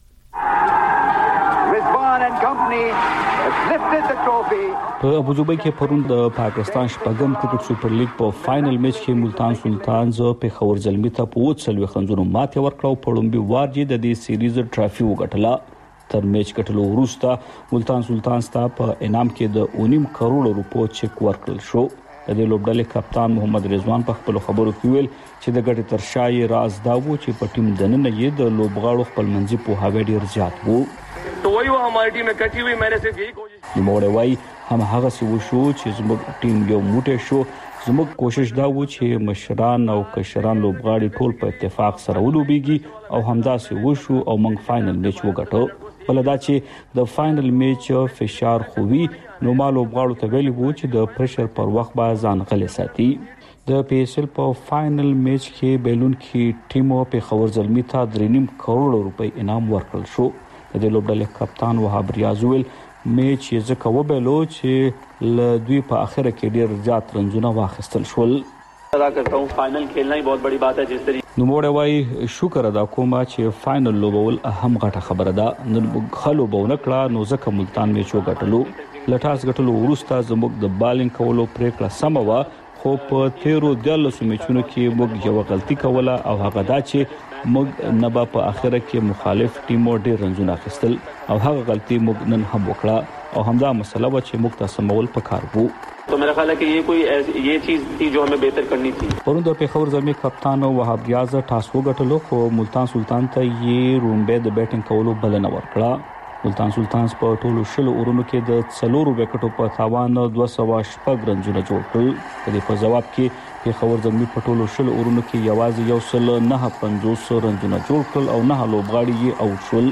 Speaker 21: په ابوظبي کې پرون د پاکستان شپږم کرکټ سپر لیګ په فائنل میچ کې ملتان سلطانز پیښور زلمی ته په وڅلوي خنځونو ماته ورکړو په لومبي وارجې د دې سیریز ټرافي وګټله تر میچ کټلو وروسته ملتان سلطانز ته په انعام کې د اونیم کروڑ روپو چک ورکړل شو د دې لوبډلې کپتان محمد رضوان په خپل خبرو کې ویل چې د ګټې تر شای راز دا و چې په ټیم دننه یې د لوبغاړو خپل منځي په هاوی ډیر زیات وو
Speaker 22: तो वही वो हमारी टीम में कटी हुई मैंने सिर्फ यही कोशिश
Speaker 21: نوموړی وایي هم هغه څه وشو چې زموږ ټیم یو موټی شو زموږ کوشش دا و چې مشران او کشران لوبغاړي ټول په اتفاق سره ولوبېږي او همداسې وشو او موږ فائنل میچ وګټو بل دا چې د فائنل میچ فشار خووي نو ما لوبغاړو ته ویلي وو چې د پرشر پر وخت به ځان غلي ساتي د پی ایس ال په فائنل میچ کې بیلون کې ټیم په خور زلمی ته درې نیم کروڑ روپۍ انعام ورکړل شو د لوبډلې کپتان وهاب ریاض ویل میچ یې ځکه وبلو چې ل دوی په اخر کې ډیر زیات رنزونه واخیستل شول
Speaker 22: ادا کرتا हूं फाइनल खेलना ही बहुत बड़ी बात है जिस तरीके
Speaker 21: نو موږ وای شکر ادا کوم چې فائنل لوبول اهم غټه خبره ده نن خلو بونه کړه نو ځکه ملتان میچ وګټلو لټاس غټلو ورسته زموږ د بالینګ کولو پریکړه سم و خو په تیرو دلسو میچونو کې موږ یو غلطي کوله او هغه دا چې موږ نبا په اخره کې مخالف ټیمو ډیر رنزونه اخیستل او هغه غلطي موږ نن هم وکړه او همدا مسله و چې موږ تاسو مول پکار وو
Speaker 22: तो मेरा ख्याल है कि ये कोई ये चीज थी जो हमें बेहतर करनी थी
Speaker 21: پرون د پیښور زلمی کپتان وهاب ریاض ټاس وګټلو خو ملتان سلطان ته یې رومبه د بیټینګ کولو بلنه ورکړه ملتان سلطانز په ټولو شلو اورونو کې د څلورو وکټو په تاوان دوه سوه شپږ رنزونه جوړ کړل په دې په جواب کې پیښور زلمی په ټولو شلو اورونو کې یوازې یو سل نه پنځوس رنزونه جوړ کړل او نه لوبغاړي یې اوټ شول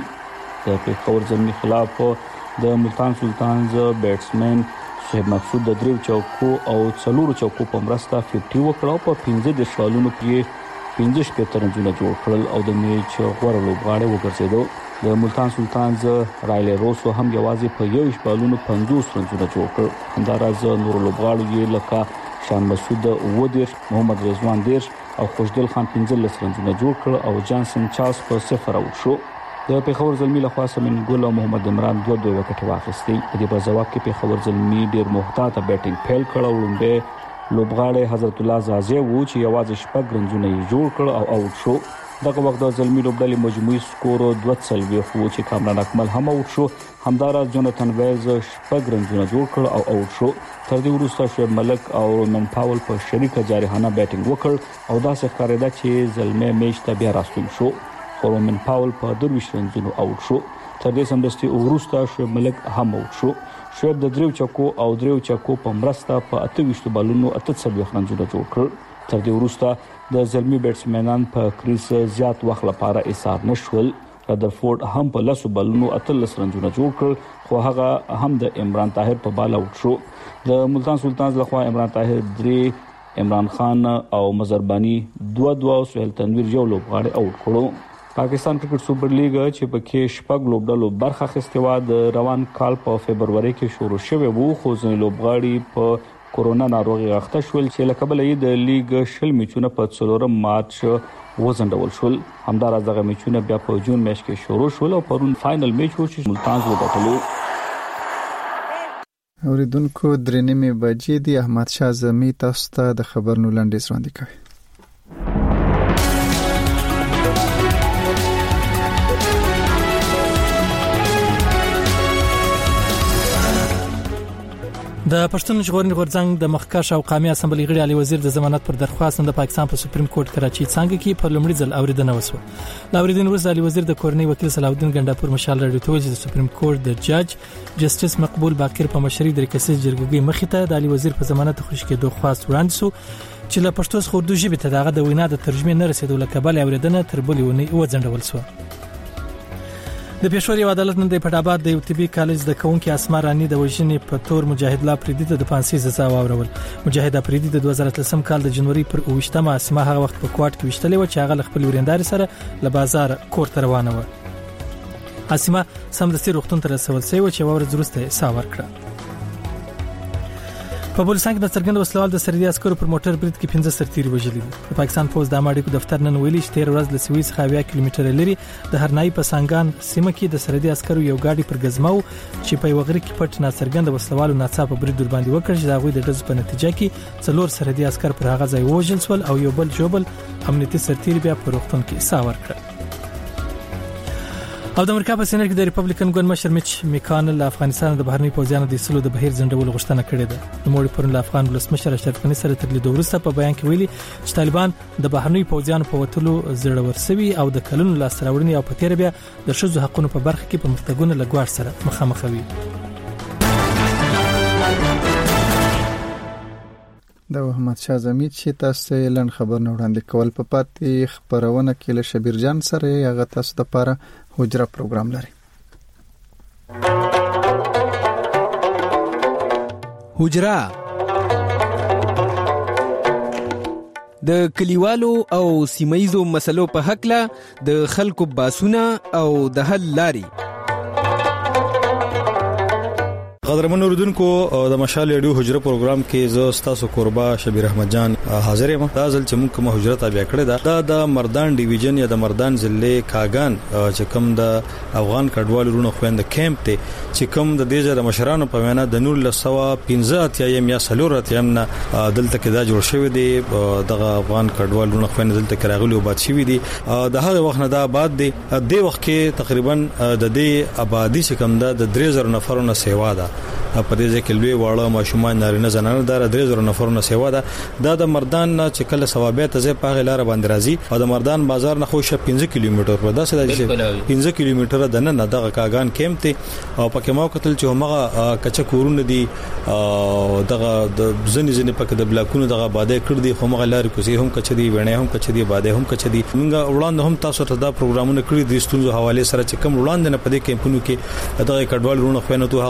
Speaker 21: د پیښور زلمی خلاف د ملتان سلطانز بیټسمن صاحب مقصود د دریو چوکو او څلورو چوکو په مرسته پنځه وکړو په پنځه د شالونو کې پنځه شپږ رنزونه جوړ کړل او د میچ غوړ لوبغاړي وګرځیدو د ملتان سلطانز رایل روسو هم یوازې په یو شالونو پنځوس رنزونه جوړ کړ همداراز نور لوبغاړي لکه شان مسعود ودیر، محمد رضوان دیر او خوشدل خان پنځل لسرنجونه جوړ کړ او جانسن چارلز په صفر اوټ شو. د پیښور زلمی له خوا سمین ګل او محمد عمران دوه دوه وکټ واخیستي. په دې په جواب کې پیښور زلمی ډیر محتاط بیټینګ پیل کړ او لومبه لوبغاړی حضرت الله زازی وو چې یوازې شپږ رنجونه یې جوړ کړ او اوټ شو. دغه وخت د زلمی لوبډلې مجموعي سکور دوه څلوېښت وو چې کامران اکمل هم اوټ شو. همداراز جوناتن ویلز شپږ رنجونه جوړ کړ او اوټ شو. تر دې وروسته شعیب ملک او رومن پاول په شریکه جارحانه بیټینګ وکړ او داسې ښکارېده چې زلمی میچ ته بیا راستون شو. رومن پاول په درویشت رنجونو اوټ شو. تر دې سمدستي وروسته شعیب ملک هم اوټ شو. شعیب د دریو چکو او دریو چکو په مرسته په اته ویشت بالونو اته څلوېښت رنجونه جوړ کړ. تر دې وروسته د زلمی بیټسمنان په کریس زیات وخت لپاره ایثار نشول. رادرفورد هم په لسو بالونو اتلس رنجونه جوړ کړ خو هغه هم د عمران طاهر په بال اوټ شو. د ملتان سلطانز لخوا عمران طاهر درې، عمران خان او مزربانی دوه دوه او سهیل تنویر یو لوبغاړی اوټ کړو. پاکستان کرکټ سوپر لیګ چې پکې شپږ لوبډلو برخه اخیستې وه د روان کال په فبروري کې شروع شوی وو خو ځینې لوبغاړي په کورونا ناروغي اخته شول چې له کبله یې د لیګ شل میچونه په څلورم مارچ وځنډول شول. همداراز دغه میچونه بیا په جون میاشت کې شروع شول او پرون فائنل میچ و چې ملتان وګټلو.
Speaker 1: اوریدونکو درې نیمې بجې دی. احمد شاه زمي تاسو ته د خبرونو لنډیز وړاندې کوي.
Speaker 2: د پښتون ژغورنې غورځنګ د مخکښ او قومي اسمبلی غړي علي وزیر د ضمانت پر درخواست د پاکستان په سپریم کورټ کراچي څنګه کې په لومړي ځل اوریدنه وسوه. لا اوریدنه وروسته علي وزیر د کورنۍ وکیل صلاح الدین ګنداپور مشال راډیو ته ویلي د سپریم کورټ د جج جسټس مقبول باقر په مشرۍ د ریکسیز جرګې مخې ته د علي وزیر په ضمانت خوشی کې درخواست وړاندې شو چې له پښتو څخه اردو ژبې ته دغه د وینا د ترجمې نه رسیدو لکه بل اوریدنه تر بلې ونی وځنډول شو. د پېښور یو عدالت نن د پټاباد د یو طبي کالج د کونکي اسما رانی د وژنې په تور مجاهد لا پریدي ته د پانسي سزا واورول. مجاهد پریدي د دوه زره اتلسم کال د جنوري پر اوویشتمه اسما هغه وخت په کوټ کې وشتلې و چې هغه خپل وریندار سره له بازار کور ته روانه و. اسما سمدستي روغتون ته رسول شوی و چې ورځ وروسته سا ورکړه. په بولسنګ د څرګند وسلوال د سرحدي عسکرو پر موټر برید کې پنځه سرتیري وژلي دي. د پاکستان فوج د اماډیکو دفتر نن ویلي چې تیر ورځ له سویس څخه اویا کیلومتره لري د هرنای په سانګان سیمه کې د سرحدي عسکرو یو گاډي پر غزمو چې په وغری کې پټ ناڅرګند وسلوالو ناڅاپه برید ور باندې وکړ چې دغه د ډز په نتیجه کې څلور سرحدي عسكر پر هغه ځای وژل شول او یو بل جوبل امنیتي سرتیري بیا په روغتون کې سا ورکړ. او د امریکا په سېنات کې د ریپبلیکن ګوند مشر میچ میکانل له افغانستان د بهرنی پوځیانو د ایستلو د بهیر ځنډولو غوښتنه کړې ده. د موړي پرون له افغان ولسمشر اشرف غني سره تر لیدو وروسته په بیان کې ویلي چې طالبان د بهرنی پوځیانو په وټلو زړور سوي او د کلونو لاس راوړنې او په تیر بیا د شذو حقوقو په برخه کې پرمختګونه لګوار سره مخامخ وي.
Speaker 1: د محمد شاه زمي چې تاسو لن خبر نه وړاندې کول په پاتې خبرونه کې له شبیر جان سره هغه تاسو د لپاره حجره پروګرام لري.
Speaker 20: حجره د کلیوالو او سیمایزو مسلو په حق له د خلکو باسونه او د حل لاري.
Speaker 9: قدرمن اوردونکو د مشال ریډیو حجره پروګرام کې زه ستاسو قربا شبیر احمد جان حاضر یم. دا ځل چې موږ کوم حجره تابع کړی دا د مردان ډیویژن یا د مردان ضلع کاغان چې کوم د افغان کډوالو رونو خويند کیمپ ته چې کوم د دې ځای مشرانو په وینا د نور لسوا پنځه اتیا یا سلور اتیا نه دلته کې دا جوړ شوی دی. دغه افغان کډوالو رونو خويند دلته کې راغلي او باد شوی دي. د هغه وخت نه دا بعد دی د وخت کې تقریبا د دې آبادی چې کوم د درې زره نفرونو سیوا ده په دې ځکه لوی واړه ماشومان نارینه زنانه دار درې زره نفرونو سیوا ده. دا د مردان چې کله ثوابت ځای په غلار باندې راځي او د مردان بازار نه خوشه پنځه کیلومتر په داسې د پنځه کیلومتر د نه دغه کاغان کیمپ ته او پکې مو کتل چې هغه کچا کورونه دي او دغه د ځنې ځنې پکې د بلاکونو دغه باندې کړ دي خو مغه لار کوسي هم کچ دي ونه هم کچ دي باندې هم کچ دي. موږ وړاندې هم تاسو ته دا پروګرامونه کړی دي ستونزو حواله سره چې کوم وړاندې نه پدې کیمپونو کې دغه کډوال رونه خوینه ته هغه اوس هم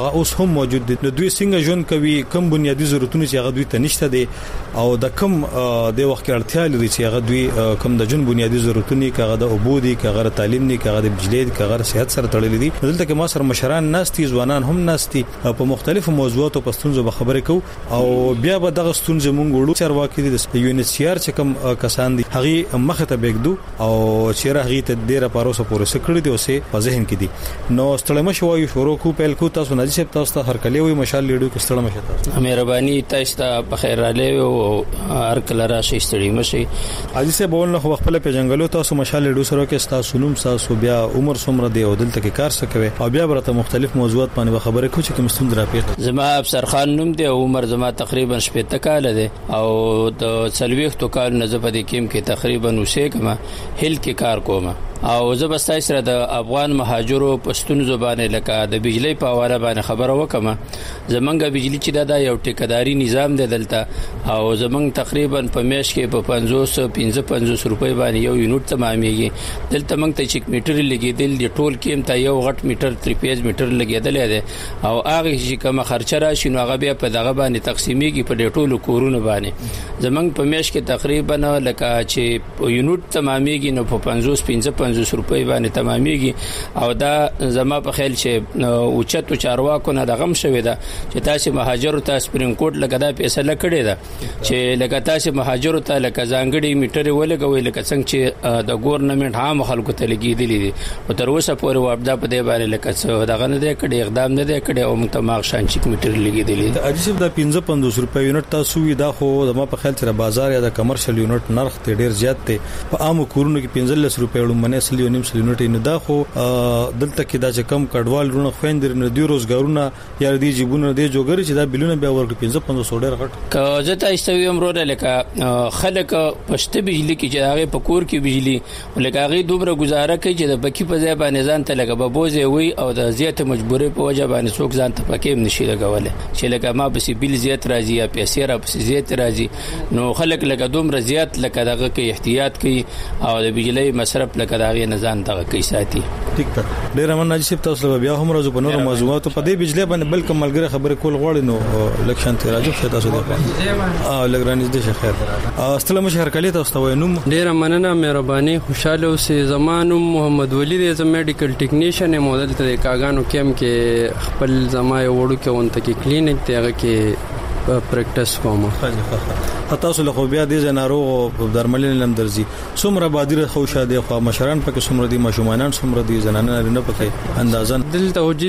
Speaker 3: هم موجود دي. نو دوی څنګه ژوند کوي، کم بنیادی ضرورتونه چې هغه دوی ته نشته دي او د کم د وخت کې اړتیا لري چې هغه دوی کم د جون بنیادی ضرورتونه کاغه د عبودي کاغه تعلیم نه کاغه د بجلی کاغه صحت سره تړلې دي. دلته کې ما سره مشران ناستي، ځوانان هم ناستي، په مختلفو موضوعاتو په ستونزو به خبرې کوو او بیا به دغه ستونزې مونږ وړو چارواکي د یو ان ایچ سی آر چې کوم کسان دي هغه مخه ته بګدو او چې راغی ته ډیره پاروسه پورې سکړې دي او سه په ذهن کې دي. نو ستړی مشو وایو شروع کو پیل کو تاسو ناجی صاحب تاسو ته هر کله وي مشال لیډو کې ستړی مشه تاسو
Speaker 4: مهرباني تاسو ته په خیر را لې او هر کله راشي ستړی مشه.
Speaker 3: حاجی صاحب ول نو خپل په جنگلو تاسو مشال لیډو سره کې تاسو نوم تاسو بیا عمر څومره دی او دلته کې کار څه کوي او بیا برته مختلف موضوعات باندې خبرې کوي چې کوم ستوند راپېښ.
Speaker 4: زما افسر خان نوم دی، عمر زما تقریبا شپږ کال دی او د څلويختو کال نه زه په دې کې کې تقریبا اوسېږم، هل کې کار کوم او زه بس تاسو سره د افغان مهاجرو پښتون زبانه لکه د بجلی په حواله باندې خبره وکم. زمونږ بجلی چې دا یو ټیکداري نظام دی دلته او زمونږ تقریبا په میش کې په پنځوس پنځه پنځوس روپۍ باندې یو یونټ تمامېږي. دلته موږ ته چې میټر لګیدل دی ټول کې ته یو غټ میټر تریپیز میټر لګیدل دی او هغه چې کوم خرچه راشي نو هغه بیا په دغه باندې تقسیمېږي په ټولو کورونو باندې. زمونږ په میش کې تقریبا لکه چې یونټ تمامېږي نو په پنځوس پنځه پنځوس روپۍ باندې تمامېږي او دا زما په خیال چې اوچتو چارواکو نه دغم شوې ده چې تاسو مهاجرو ته سپریم کورټ لګدا فیصله کړې ده چې لکه تاسو مهاجرو ته لکه ځانګړي میټر ولګوي لکه څنګه چې د ګورنمنت عام خلکو ته لګېدلې دي او تر اوسه پورې وابدا په دې باندې لکه څه دغه نه دی کړي، اقدام نه دی کړي او موږ ته ماغ شان چې میټر لګېدلې دي.
Speaker 3: اجي صاحب دا پنځه پنځوس روپۍ یونټ تاسو وی دا خو زما په خیال چې بازار یا د کمرشل یونټ نرخ ته ډیر زیات دی. په عام کورونو کې پنځلس روپۍ وړاندې سل نیم سل یونټ نه دا خو دلته کې دا چې کم کډوال رونه خويندر نه دی روزګارونه یا دی جيبونه دی جوګري چې دا بلونه بیا ورکړي پنځه پنځه ډیر غټ.
Speaker 4: که زه تاسو ته یم وروره لکه خلک پښته بجلی کې چې هغه په کور کې بجلی لکه هغه دومره گزاره کوي چې د بکی په ځای باندې ځان ته لګه بوزي وي او د زیات مجبورې په وجه باندې څوک ځان ته پکې نشي لګولای چې لکه ما بس بیل زیات راځي یا پیسې را بس زیات راځي نو خلک لکه دومره زیات لکه دغه کې احتیاط کوي او د بجلی مصرف لکه دغه نه ځان ته کوي ساتي.
Speaker 3: ټیک ټاک ډیر من ناجی صاحب تاسو بیا هم راځو په نورو موضوعاتو په دې بجلی باندې بلکې ملګری خبرې کول غواړي نو لکشن ته راځو چې تاسو دې اه لګرانیز دې خیر استلام شهر کلی تاسو ته نوم
Speaker 23: ډیر مننه مهرباني خوشاله اوسې. زمانو محمد ولی دې زم میډیکل ټیکنیشن مودل ته کاغانو کېم کې خپل زما یو وړو کې اونته کې کلینیک ته هغه کې پریکټس کوم.
Speaker 3: تاسو له خو بیا دې زنارو درملین لم درځي څومره بادر خوشا دي خو مشران پکې څومره دي ماشومان څومره دي زنانه نه پکې اندازن
Speaker 23: دلته وجي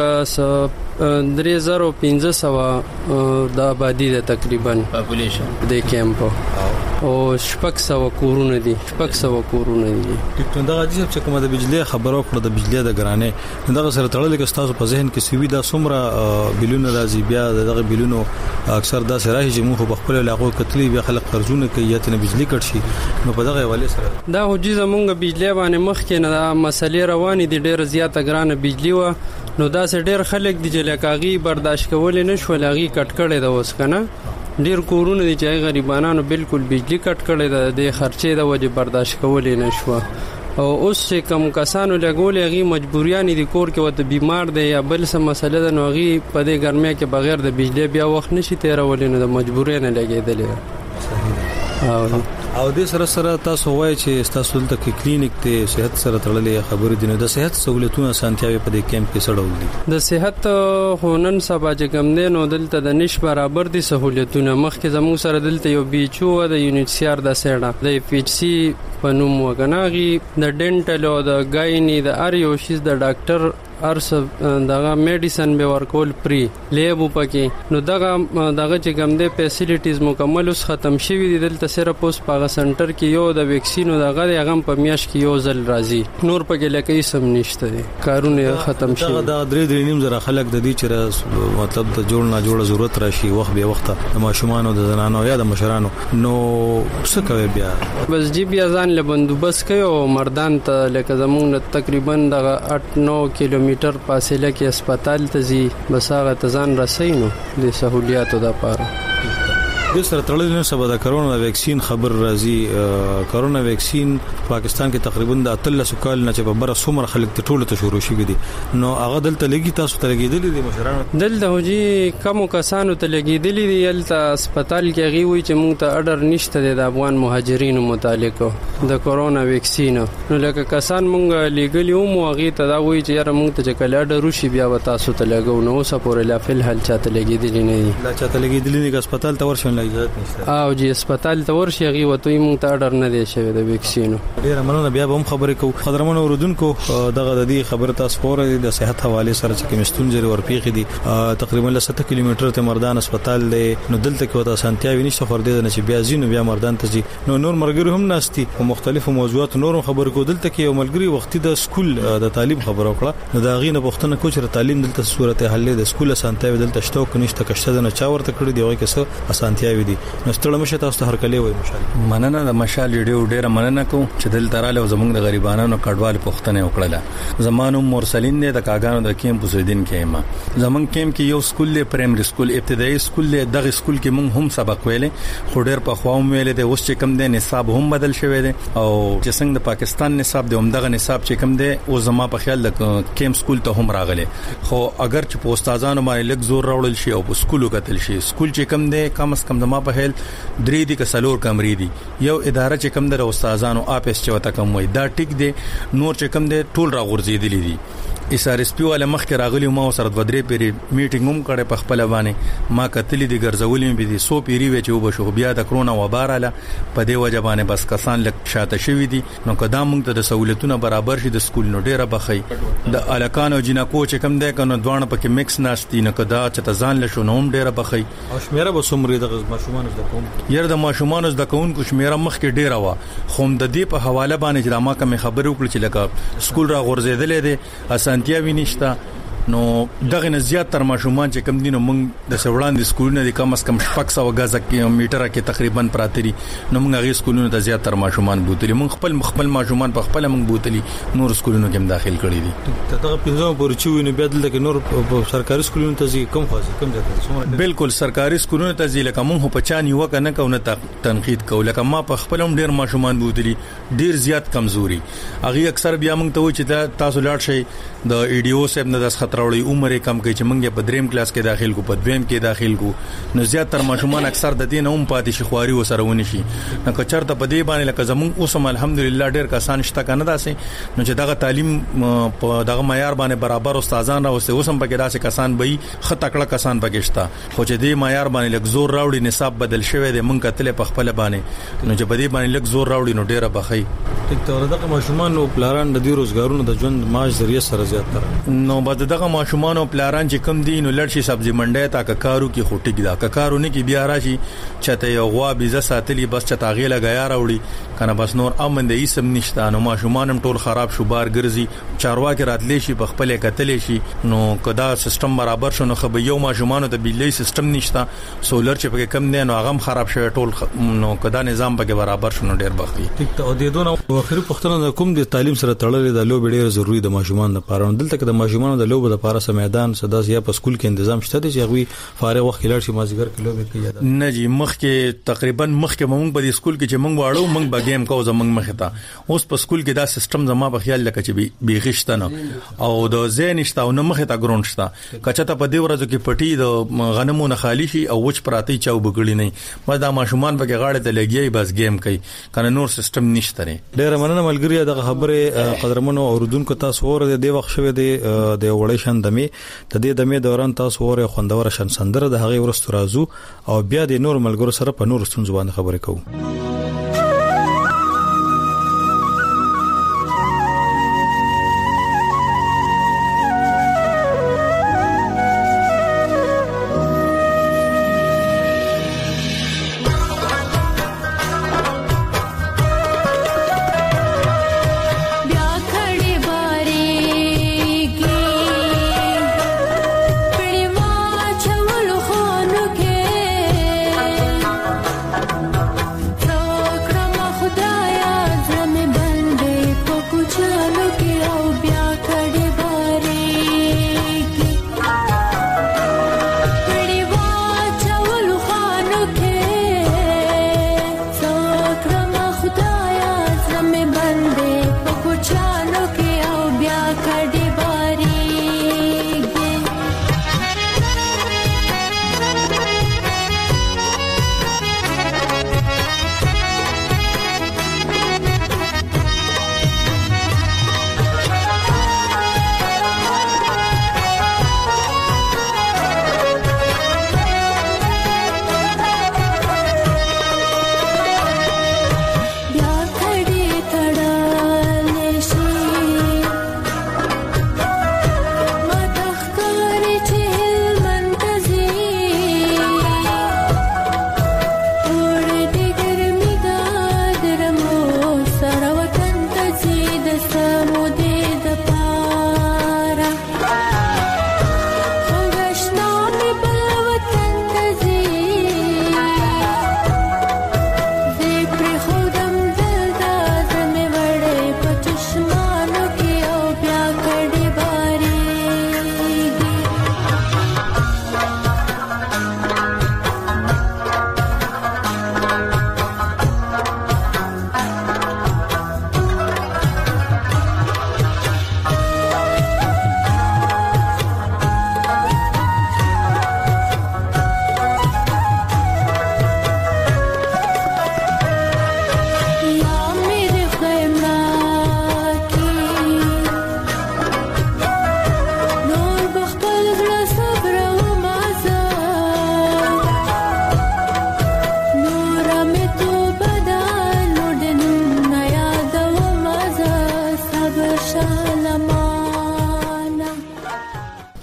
Speaker 23: زمونږ درې زره پنځه سوه د آبادی ده تقریبا
Speaker 4: پاپولیشن
Speaker 23: د کیمپ او شپږ سوه کورونه دي شپږ سوه کورونه دي.
Speaker 3: ټیک دا چې چې کومه د بجلی خبرو کړه د بجلی د ګرانې دغه سره تړلې کې تاسو په ذهن کې سوي دا څومره بلونه راځي بیا دغه بلونو اکثر دا سره چې موږ په خپل علاقو کتلی بیا خلک قرضونه کوي یا ته بجلی کټ شي نو په دغه حواله سره
Speaker 23: دا هوجي زمونږ بجلی باندې مخ کې نه مسلې روانې دي ډېر زیاته ګرانه بجلی و نو دا سه ډېر خلک دي چې لکاغي برداشت کول نه شو لغي کټ کړي دا اوس کنه ډیر کورونه دي چې غریبانو بالکل بجلی کټ کړي د خرچې د وجه برداشت کول نه شو او اوس چې کم کسانو لګولې غي مجبوریان دي کور کې وته بیمار دي یا بل څه مسله ده نو غي په دې ګرمه کې بغیر د بجلی بیا وخت نشي تیرول نه د مجبورۍ نه لګیدلې او
Speaker 3: او د سره سره تاسو وایي چې تاسو ته کلینیک ته صحت سره تړلې خبرې دي نو د صحت سہولتونو سانتیاوي په دې کیمپ کې سړول دي
Speaker 23: د صحت هونن سبا چې کم دي نو دلته د نش برابر دي سہولتونه مخکې زموږ سره دلته یو بیچو د یونیټسیار د سیډه د پیچ سی په نوم وګناغي د ډینټل او د ګایني د اریوشیز د ډاکټر ارس دغه میډیسن به ورکول پری لیب پکې نو دغه دغه چې کوم د فیسیلیټیز مکمل اوس ختم شوی دي دلته صرف اوس په سنټر کې یو د ویکسینو دغه هغه په میاش کې یو ځل راځي نور پکې لکه سم نشته دي کارونه ختم شوی
Speaker 3: دا درې درې نیم زره خلک د دې چې مطلب د جوړ نه جوړ ضرورت راشي وخت به وخت د ماشومان او د زنانو یا د مشرانو نو څه کوي بیا
Speaker 23: بس جی بیا ځان له بندوبست کوي او مردان ته لکه زمونږ تقریبا دغه اټ نو کیلومتر میټر فاصله کې هسپتال ته ځي بس هغه ته ځان رسینو د سہولیاتو د پاره
Speaker 3: د سره تړلې نه سبا د کرونا ویکسین خبر راځي. کرونا ویکسین پاکستان کې تقریبا د اتلس کال نه چې په بره څومره خلک ته ټوله ته شروع شي دي نو هغه دلته لګي تاسو ته لګیدلې دي مشرانو
Speaker 23: دلته هوجي کم کسانو ته لګیدلې دي یلته هسپتال کې غي وي چې موږ ته اډر نشته د افغان مهاجرینو متعلق د کرونا ویکسین نو لکه کسان موږ لګلی او هغه ته دا وایي چې یاره موږ ته چې کله اډر وشي بیا و تاسو ته لګو نو اوسه پورې لا فل حل چاته لګیدلې نه دي
Speaker 3: لا چاته لګیدلې نه هسپتال ته ورشون اجازه نشته
Speaker 23: او جی هسپتال ته ورشي غي وته موږ ته اډر نه دی شوی د ویکسینو.
Speaker 3: ډیر مننه بیا به هم خبرې کوو. قدرمن اوردونکو دغه د دې خبره تاسو خبره د صحت حواله سره چې کومستون جری ورپیخي دي تقریبا له سته کیلومتر ته مردان هسپتال دی نو دلته کې وته سانتیاوي نشته خور دي نه چې بیا زینو بیا مردان ته ځي نو نور مرګري هم ناشتي په مختلفو موضوعات نور خبر کو دلته کې یو ملګری وختي د سکول د تعلیم خبر وکړه نو دا غینه پښتنه کوچ ر تعلیم دلته صورت حل د سکول سانتیاوي دلته شته او کنيشته کشته نه چا ورته کړی دی وای کسه سانتیاوي دي نو ستړم شه تاسو هر کله وای مشال
Speaker 5: مننه د مشال ډیو ډیره مننه کوم چې دلته رااله زمونږ د غریبانو کډوال پښتنه وکړه. زمانو مرسلین د کاګانو د کیمپ زیدین کېما زمونږ کیمپ کې یو سکول له پرایمري سکول ابتدایي سکول له دغه سکول کې مونږ هم سبق ویلې خو ډیر په خواوم ویلې د اوس چې کم د نصاب هم بدل شوی دی او چې څنګه د پاکستان نصاب دی هم دغه نصاب چې کم دی او زما په خیال د کیمپ سکول ته هم راغلی خو اگر چې په استادانو باندې لږ زور راوړل شي او په سکولو کتل شي سکول چې کم دی کم اس کم زما په خیال درې دي کسلور کمرې دي یو اداره چې کم د استادانو اپس چې وته کم وای دا ټیک دی نور چې کم دی ټول راغورځېدلی دي. اس ار اس پی ول مخ کې راغلی ما سره د ودرې پیری میټینګ هم کړې په خپل باندې ما کتلې دي ګرځولې به دي سو پیری وچ وب شو بیا د کرونا وباراله په دې وجه باندې بس کسان لک شاته شوی دي نو کدا موږ ته د سہولتونو برابر شي د سکول نو ډیره بخي د الکانو جنکو چې کم ده کنه دوانه پکې میکس ناشتي نه کدا چې تزان له شو نوم ډیره بخي
Speaker 3: او شمیره به سمري د ماشومان د کوم
Speaker 5: ير د ماشومان د کوون کو شمیره مخ کې ډیره وا خو د دې په حواله باندې چې ما کوم خبرو کړ چې لکه سکول را غورځیدلې دي اسانتیا وینښتا نو دغه نه زیات تر ماشومان چې کم دینو موږ د سوړان د سکولونو د کم اس کم شپږ سو غزه کیلومتره کې تقریبا پراتري نو موږ هغه سکولونو ته زیات تر ماشومان بوتلی موږ خپل خپل ماشومان په خپل موږ بوتلی نور سکولونو کې داخل کړی دي
Speaker 3: دغه پنځم پورې چې ویني بیا دلته کې نور سرکاري سکولونو ته ځي کم خاص کم ځای
Speaker 5: بالکل سرکاري سکولونو ته ځي لکه موږ په چا نیو کنه کوونه تنقید کو لکه ما په خپل هم ډیر ماشومان بوتلی ډیر زیات کمزوري هغه اکثر بیا موږ ته و چې تاسو لاړ شئ د ای ډی او صاحب نه د خطرولي عمر کم کوي چې موږ په دریم کلاس کې داخل کو په دویم کې داخل کو نو زیات تر ماشومان اکثر د دین هم پاتې شي خواري وسره ونی شي نو کچرته په دې باندې لکه زمون اوس الحمدلله ډیر کسان شته کنه داسې نو چې دغه تعلیم په دغه معیار باندې برابر استادان راوسته اوس هم پکې داسې کسان به خطکړه کسان پکې شته خو چې دې معیار باندې لږ زور راوړي نصاب بدل شوی دی موږ کتل په خپل باندې نو چې په دې باندې لږ زور راوړي نو ډیره بخي
Speaker 3: ټیک تور دغه ماشومان او پلاران د دې روزګارونو د ژوند معاش ذریعہ سره زیات تر
Speaker 5: نو بعد دغه ماشومان او پلاران چې کم دي نو لړشي سبزی منډه تا کارو کې خوټی دا کارونه کې بیا راشي چته یو غوا بيزه ساتلی بس چتا غیله غیا راوړي کنه بس نور امن د ایسم نشته نو ماشومان هم ټول خراب شو بار ګرځي چارواکي راتلی شي په خپل کتلې شي نو کدا سیستم برابر شونه خو یو ماشومان ته بیلې سیستم نشته سولر چې په کم نه نو هغه خراب شوی ټول نو کدا نظام په برابر شونه ډیر بخي
Speaker 3: ټیک ته او د دونه اخري پښتنه کوم د تعلیم سره تړلې د لوب ډیر ضروری د ماشومان لپاره دلته کې د ماشومان د لوب لپاره سمیدان صدا یا په سکول کې تنظیم شته چې هغه فارغ وخت لړ شي مازیګر کې لوبې کوي
Speaker 5: نه جی مخ کې تقریبا مخ کې موږ په سکول کې چې موږ واړو موږ به گیم کوو زموږ مخ ته اوس په سکول کې دا سیستم زما په خیال لکه چې بي غشته نه او د زین شته او نه مخ ته ګرون شته کچته په دې ورځو کې پټي د غنمو نه خالی شي او وچ پراتی چاو بغړی نه ما دا ماشومان په غاړه ته لګي بس گیم کوي کنه نور سیستم نشته
Speaker 3: ډېر مننه ملګری دغه خبره قدرمنو اوردونکو تاسو ور د وخت شوه د د وړې شندمه ته د دمه دوران تاسو وره خوندور شان سندره د هغه ورستو رازو او بیا د نور ملګرو سره په نور ستونزو باندې خبرې کوو.
Speaker 6: Throw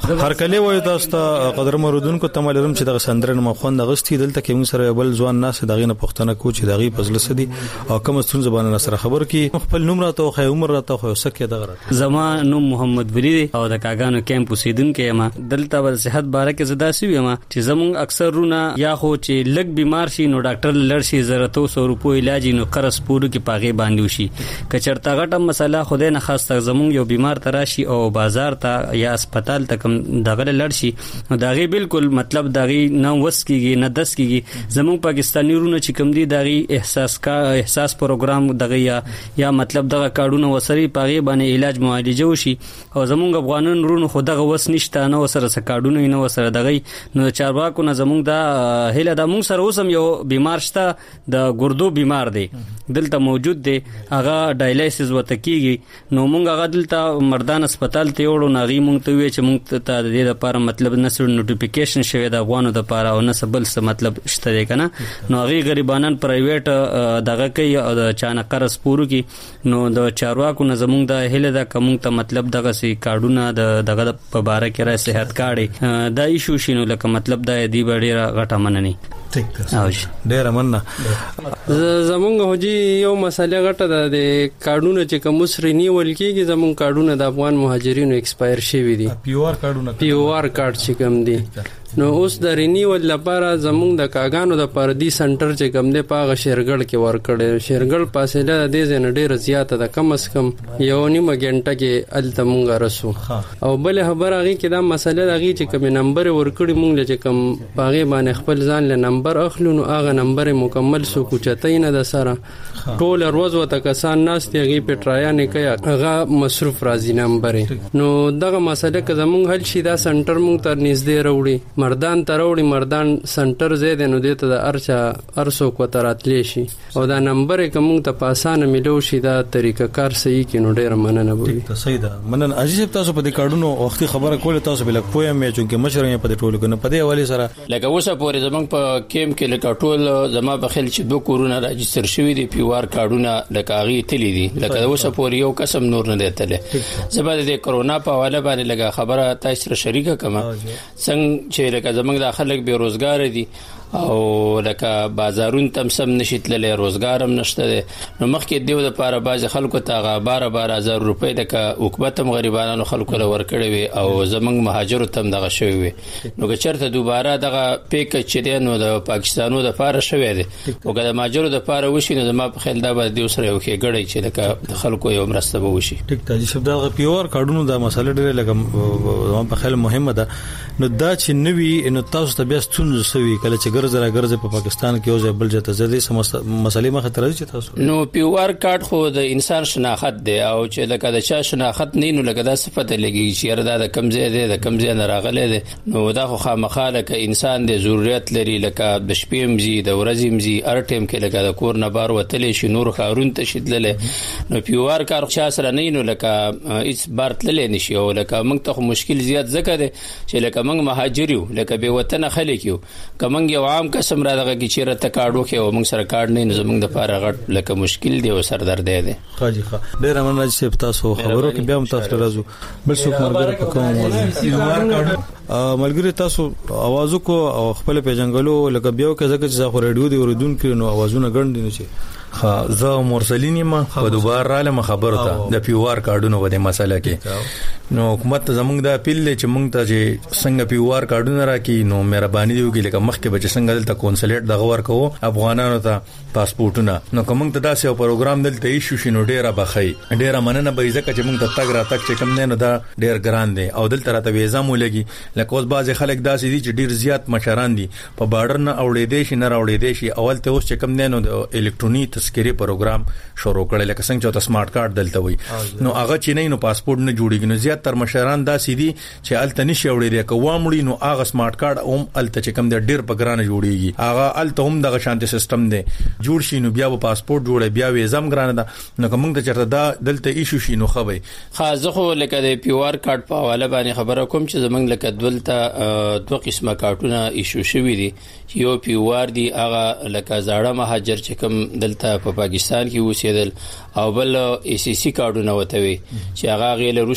Speaker 3: هر کله وای تاسو ته قدر مرودونکو تمالرم چې د سندرن مخوند غستی دلته کې موږ سره بل ځوان ناس دغه نه پښتنه کو چې دغه پزله سدي او کوم ستون زبانه سره خبر کی خپل نوم راته خو عمر راته خو سکه دغه
Speaker 6: زما نوم محمد ولی او د کاګانو کیمپ اوسیدونکو ما دلته ول صحت باره کې زدا سی ما چې زمون اکثر رونه یا خو چې لګ بیمار شي نو ډاکټر لړشي زرتو سو روپو علاج نو قرض پورو کې پاغي باندې وشي کچرتا غټه مسله خدای نه خاص تک زمون یو بیمار تراشي او بازار ته یا هسپتال ته دغه لړشي نو داغي بالکل مطلب داغي نه وس کیږي نه دس کیږي زموږ پاکستاني رونه چې کوم دي داغي احساس کا احساس پروګرام دغه یا یا مطلب دغه کارډونه وسري پاغي باندې علاج معالجه وشي او زموږ افغانان رونه خو دغه وس نشته نه وسره سکاډونه نه وسره دغه نو چارواکو نه زموږ دا هله د موږ سره اوسم یو بیمار شته د ګردو بیمار دی دلته موجود دی هغه ډایلیسس وته کیږي نو موږ هغه دلته مردان هسپتال ته وړو ناغي موږ ته وی چې موږ ته د دې لپاره مطلب نسل نوټیفیکیشن شوی د افغانو د لپاره او نه بل څه مطلب شته دی کنه نو هغه غریبانان پرایویټ دغه کوي او د چانه قرض پورو کی نو د چارواکو نه زمونږ د هله د کوم ته مطلب دغه سي کارډونه د دغه په باره کې را صحت کارت دا ایشو شینو لکه مطلب د دی ډیره غټه منني
Speaker 3: ټیک ډیره مننه
Speaker 23: زمونږ هوجي یو مسله غټه ده د کارډونه چې کوم سری نیول کیږي زمونږ کارډونه د افغان مهاجرینو ایکسپایر شوی دي
Speaker 3: پی او آر کارډونه
Speaker 23: پی او آر کارت چې کوم دي نو اوس د رینیول لپاره زمونږ د کاګانو د پردي سنټر چې کوم دی پاغه شیرګړ کې ورکړې شیرګړ فاصله د دې زنه ډیره زیاته ده کم اس کم یو نیمه غنټه کې الته مونږ رسو او بل خبر هغه کې دا مسله هغه چې کوم نمبر ورکړي مونږ چې کوم پاغه باندې خپل ځان له نمبر اخلو نو هغه نمبر مکمل سو کوچتای نه د سره ټول روز وته کسان ناس ته هغه پټرایا نه کوي هغه مصرف راځي نمبر نو دغه مسله که زمونږ حل شي دا سنټر مونږ تر نږدې راوړي مردان تروړي مردان سنټر زید نو دته د ارچا ارسو کو تراتلی شي او دا نمبر کوم ته پاسانه ملو شي دا طریقه کار صحیح کینو ډیر مننه بوي
Speaker 3: ته صحیح ده منن عجیب تاسو په دې کارډونو وختي خبره کوله تاسو بل پوهه مې چې مشر یې په دې ټولو کنه په دې حواله سره
Speaker 4: لکه اوسه پورې زمنګ په کیم کې لکه ټول زما په خل چې دوه کورونه راجستر شوی دي پیوار کارډونه لکه اغي تلی دي لکه اوسه پورې یو قسم نور نه دیتله زبر د کرونا په حواله باندې لګه خبره تاسو سره شریکه کما څنګه چې لکه زمنګ د خلک به روزګار دي او لکه بازارون تم سم نشیتللی روزګار هم نشته دي نو مخکې دیو د پاره باز خلکو ته بارا بارا هزار روپۍ د حکومت غریبانو خلکو له ورکړي وي او زمنګ مهاجرو تم دغه شوی وي نو که چرته دوباره دغه پیک چې دی نو د پاکستانو د پاره شوی دی او که د مهاجرو د پاره وشي نو زما په خیال دا به دیو سره یو کې غړي چې لکه خلکو یو مرسته به وشي
Speaker 3: ټیک ته چې دا پیور کارډونو د مسله ډېر لکه زما په خیال مهمه ده نو دا چې نوی نو تاسو ته بیا ستونزه سوي کله چې ګرځ را ګرځ په پاکستان کې او بل ځای ته ځي مسلې مخه ترځي چې تاسو
Speaker 4: نو پیوار کارت خو د انسان شناخت دی او چې لکه د چا شناخت نه نو لکه دا صفته لګي چې یره د کمزې دی د کمزې نه راغلی دی نو دا خو خامخاله ک انسان د ضرورت لري لکه د شپې مزي د ورځې مزي ار ټیم کې لکه د کور نه بار وتلې شي نور خارون ته شیدلې نو پیوار کار چا سره نه نو لکه هیڅ بار تللې نشي او لکه موږ ته مشکل زیات زکه دی چې لکه موږ مهاجریو لکه به وطن خلک یو کومنګ یو عام قسم را دغه کی چیرته ته کارډو کې او موږ سره کارډ نه زموږ د پاره غټ لکه مشکل دی او سر درد دی
Speaker 3: خاجي ښه ډیر امنه چې تاسو خبرو کې بیا هم تاسو راځو بل څوک مرګره په کوم وایي ملګری تاسو आवाज کو او خپل پیژنګلو لکه بیا کې ځکه چې خو رادیو دی اوردون کې نو आवाजونه ګڼ دي چې
Speaker 5: ها زه مرسلین ما په دوباره را لمه خبره ته د پیوار کارډونو په دې مسله کې نو حکومت زمونږ د اپیل چې مونږ ته چې څنګه پیوار کارډونه راکې نو مهرباني دی وکړي لکه مخکې بچ څنګه دلته کونسلیټ دغه ورکو افغانانو ته پاسپورتونه نو کوم ته داسې یو پروګرام دلته ایشو شینو ډیره بخای ډیره مننه به ځکه چې مونږ ته تګ را تک چې کم نه نو دا ډیر ګران دی او دلته راته ویزا مو لګي لکه اوس باز خلک داسې دي چې ډیر زیات مشران دي په بارډر نه اوړې دي شي نه راوړې دي شي اول ته اوس چې کم نه نو د الکترونیک تذکری پروګرام شروع کړل لکه څنګه چې تاسو سمارټ کارت دلته وي نو هغه چې نه نو پاسپورت نه جوړیږي نو زیات تر مشران داسې دي چې الته نشي اوړې دي کومړي نو هغه سمارټ کارت هم الته چې کم د ډیر په ګرانه جوړیږي هغه الته هم دغه شانتي سیستم دی جوړ شي نو بیا په پاسپورت جوړه بیا ویزم ګرانه ده نو کوم ته چرته دا دلته ایشو شي نو خوي
Speaker 4: خاصه خو لکه د پیوار کارت په حواله باندې خبره کوم چې زمنګ لکه دولته دوه قسمه کارتونه ایشو شوی دي یو پیوار دی هغه لکه زاړه مهاجر چې کوم دلته په پاکستان کې اوسېدل او بل ای سی سی کارتونه وته وي چې هغه غیله روسته دغه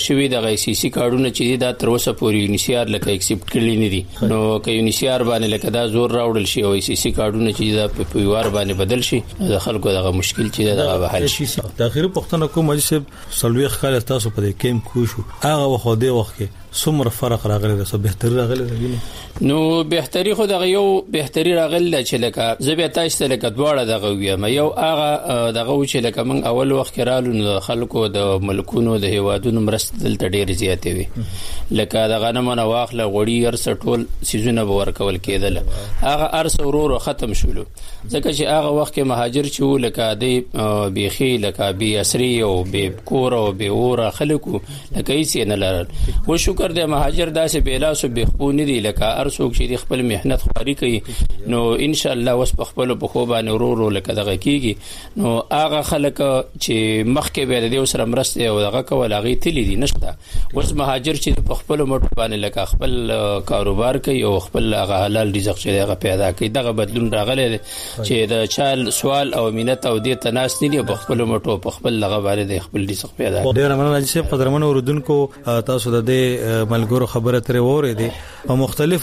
Speaker 4: شوی د ای سی سی کارډونه چې دا تر اوسه پورې یونیسیار لکه ایکسپټ کړی نه دي نو که یونیسیار باندې لکه دا زور راوړل شي او ای سی سی کارډونه چې دا په پیوار باندې بدل شي د خلکو دغه مشکل چې دغه به حل شي.
Speaker 3: د اخیری پښتنه کوم چې سلويخ کال تاسو په دې کیم کوشو هغه وخت دی وخت کې څومره فرق راغلی دی څه بهتري راغلی دی؟
Speaker 4: نو بهتري خو دغه یو بهتري راغلی چې لکه زه به تاسو ته لکه دواړه دغه ویم یو هغه دغه چې لکه من اول وخت کې رالو نو خلکو د ملکونو د هیوادونو مرسته دلته ډېر زیاتې وي لکه دغه نه منه واخله غوړي ارس ټول سيزونه به ورکول کېدل هغه ارس ورو ختم شول ځکه چې هغه وخت کې مهاجر چې لکه د بيخي لکه بي اسري او بي کور او بي اور خلکو لکه یې نه لرل و شکر د مهاجر داسې بیلاسو بخونه دي لکه ارسوک چې خپل مهنت خوري کوي نو ان شاء الله وس په خپل په خو باندې ورو لکه دغه کیږي نو هغه خلک چې مخکې به د سره مرسته او دغه کول هغه تللی دي نشته وس مهاجر چې په خپل مټ باندې لکه خپل کاروبار کوي او خپل هغه حلال رزق چې هغه پیدا کوي دغه بدلون راغلی چې د چال سوال او مينت او د تناس نه په خپل مټ په خپل لغه باندې خپل رزق پیدا کوي.
Speaker 3: ډیر مننه چې قدرمن اوردونکو تاسو د ملګرو خبره ترې وره دي او مختلف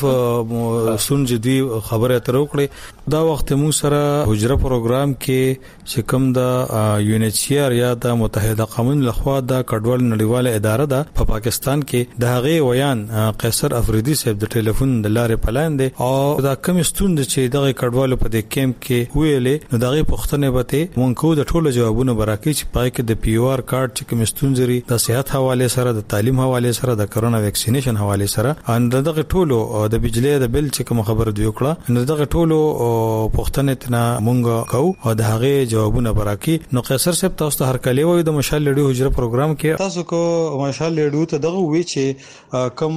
Speaker 3: سن جدي خبره تر وکړي دا وخت مو سره حجره پروګرام کې چې کوم د یونیسیار یا د متحده قومونو لخوا د کډوال نړیواله اداره ده په پاکستان کې د هغه ویان قیصر افریدي صاحب د ټلیفون د لارې پلان دي او دا کوم ستوند چې دغه کډوالو په دې کیمپ کې ویلې نو دغه پښتنه به مونږ کو د ټولو جوابونه براکې چې پای کې د پی او آر کارت چې کوم ستونزري د صحت حواله سره د تعلیم حواله سره د کرونا ویکسینیشن حواله سره ان دغه ټولو د بجلی د بل چې کوم خبره دی وکړه نو دغه ټولو پښتنه تنا مونږ کو او د هغه جوابونه براکې نو قیصر صاحب تاسو ته هر کله وي د مشال لډي حجره پروګرام کې تاسو کو مشال لډو ته دغه وی چې کم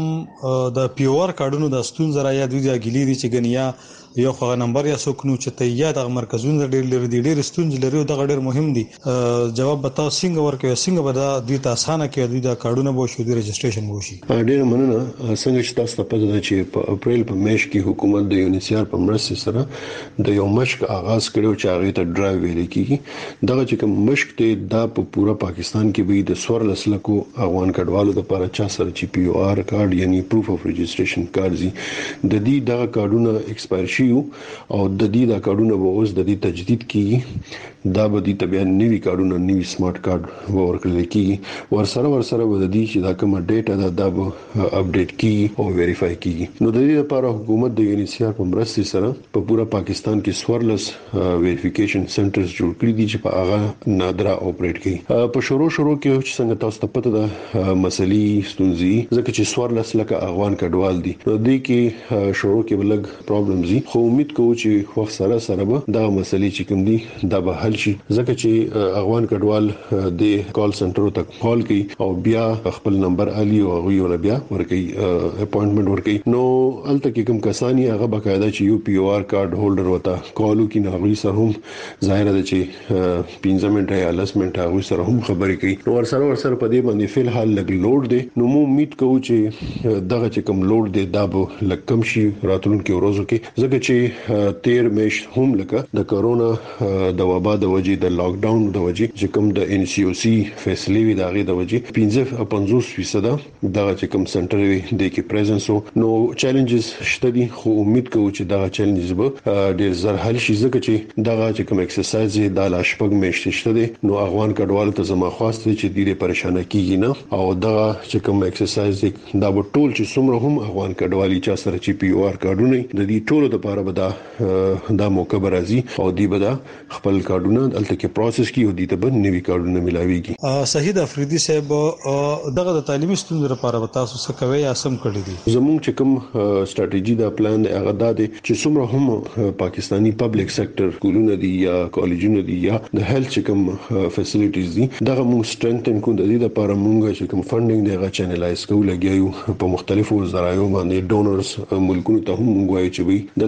Speaker 3: د پی او آر کارډونو د ستونزره یا د ګلی دي چې غنیا یو خو نمبر یا سوکنو چې ته یا د مرکزونو ډېر لري ډېر ستونزې لري او دا ډېر مهم دي جواب بتاو څنګه ورکوي څنګه به دا دوی ته اسانه کې دوی دا کارډونه بو شو د رجسټریشن بو شي.
Speaker 7: ډېر مننه څنګه چې تاسو ته پته ده چې په اپریل په میاشت کې حکومت د یونیسیار په مرسته سره د یو مشق آغاز کړو چې هغه ته ډرایو ویل کیږي دغه چې کوم مشق ته دا په پورا پاکستان کې به د سور لسلکو افغان کډوالو لپاره چا سره چې پی او آر کارت یعنی پروف اف رجسټریشن کارت دي د دې دغه کارډونه ایکسپایر شي او د دې دا کارډونه به اوس د دې تجدید کیږي دا به د طبيعي نوي کارډونه نوي سمارټ کارت ورکړل کیږي ورسره ورسره به د دې چې دا کوم ډیټا دا د اپډیټ کیږي او ویریفای کیږي نو د دې لپاره حکومت د یونیسیار په مرسته سره په پورا پاکستان کې سورلس ویریفیکیشن سنټرز جوړ کړی دي چې په هغه نادرا اپریټ کوي په شروع شروع کې چې څنګه تاسو ته پته ده مسلې ستونزې ځکه چې سورلس لکه افغان کډوال دي نو دې کې شروع کې بلګ پرابلمز دي خو امید کوم چې وخت سره سره به دا مسلې چې کوم دي دا به حل شي ځکه چې افغان کډوال د کال سنټر ته کال کوي او بیا خپل نمبر علي او غوي ولا بیا ورکي اپاینټمنټ ورکي نو الته کې کوم کسانی هغه بقاعده چې یو پی او آر کارت هولډر وتا کالو کې نه غوي سره هم ظاهر ده چې پنځه منټه یا لس منټه غوي سره هم خبرې کوي نو ورسره ورسره په دې باندې فل حال لګ لوډ دی نو مو امید کوو چې دغه چې کوم لوډ دی دا به لکم شي راتلونکو ورځو کې ځکه چې تیر میاشت هم لکه د کرونا د وبا د وجې د لاک ډاون د وجې چې کوم د ان سی او سی فیصله وی دغه د وجې پنځه پنځوس فیصد دغه چې کوم سنټر وی د کې پریزنس نو چیلنجز شته دي خو امید کوو چې دغه چیلنجز به ډیر زر حل شي ځکه چې دغه چې کوم ایکسرسایز د لاشپګ میاشتې شته دي نو افغان کډوال ته زما خواسته چې ډیره پریشانه کیږي نه او دغه چې کوم ایکسرسایز دا به ټول چې څومره هم افغان کډوالي چا سره چې پی او آر کارډونه د دې ټولو لپاره به دا دا موقع برازي او دی به دا خپل کارډونه دلته کې پروسس کی او دي ته به نوي کارډونه ملاويږي.
Speaker 3: صحیح افریدي صاحب دغه د تعلیمي ستونزو لپاره به تاسو څه کوي یا سم کړی دي
Speaker 7: زموږ چې کوم ستراتیژي دا پلان دی هغه دا دی چې څومره هم پاکستانی پبلک سېکټر کولونه دي یا کالجونه دي یا د هیلث چې کوم فیسیلیټیز دي دغه موږ سټرنګتن کوو د دې لپاره موږ چې کوم فندینګ دی هغه چینلایز کوو لګیو په مختلفو ذرایعو باندې ډونرز ملکونو ته هم موږ وایو چې وي دلته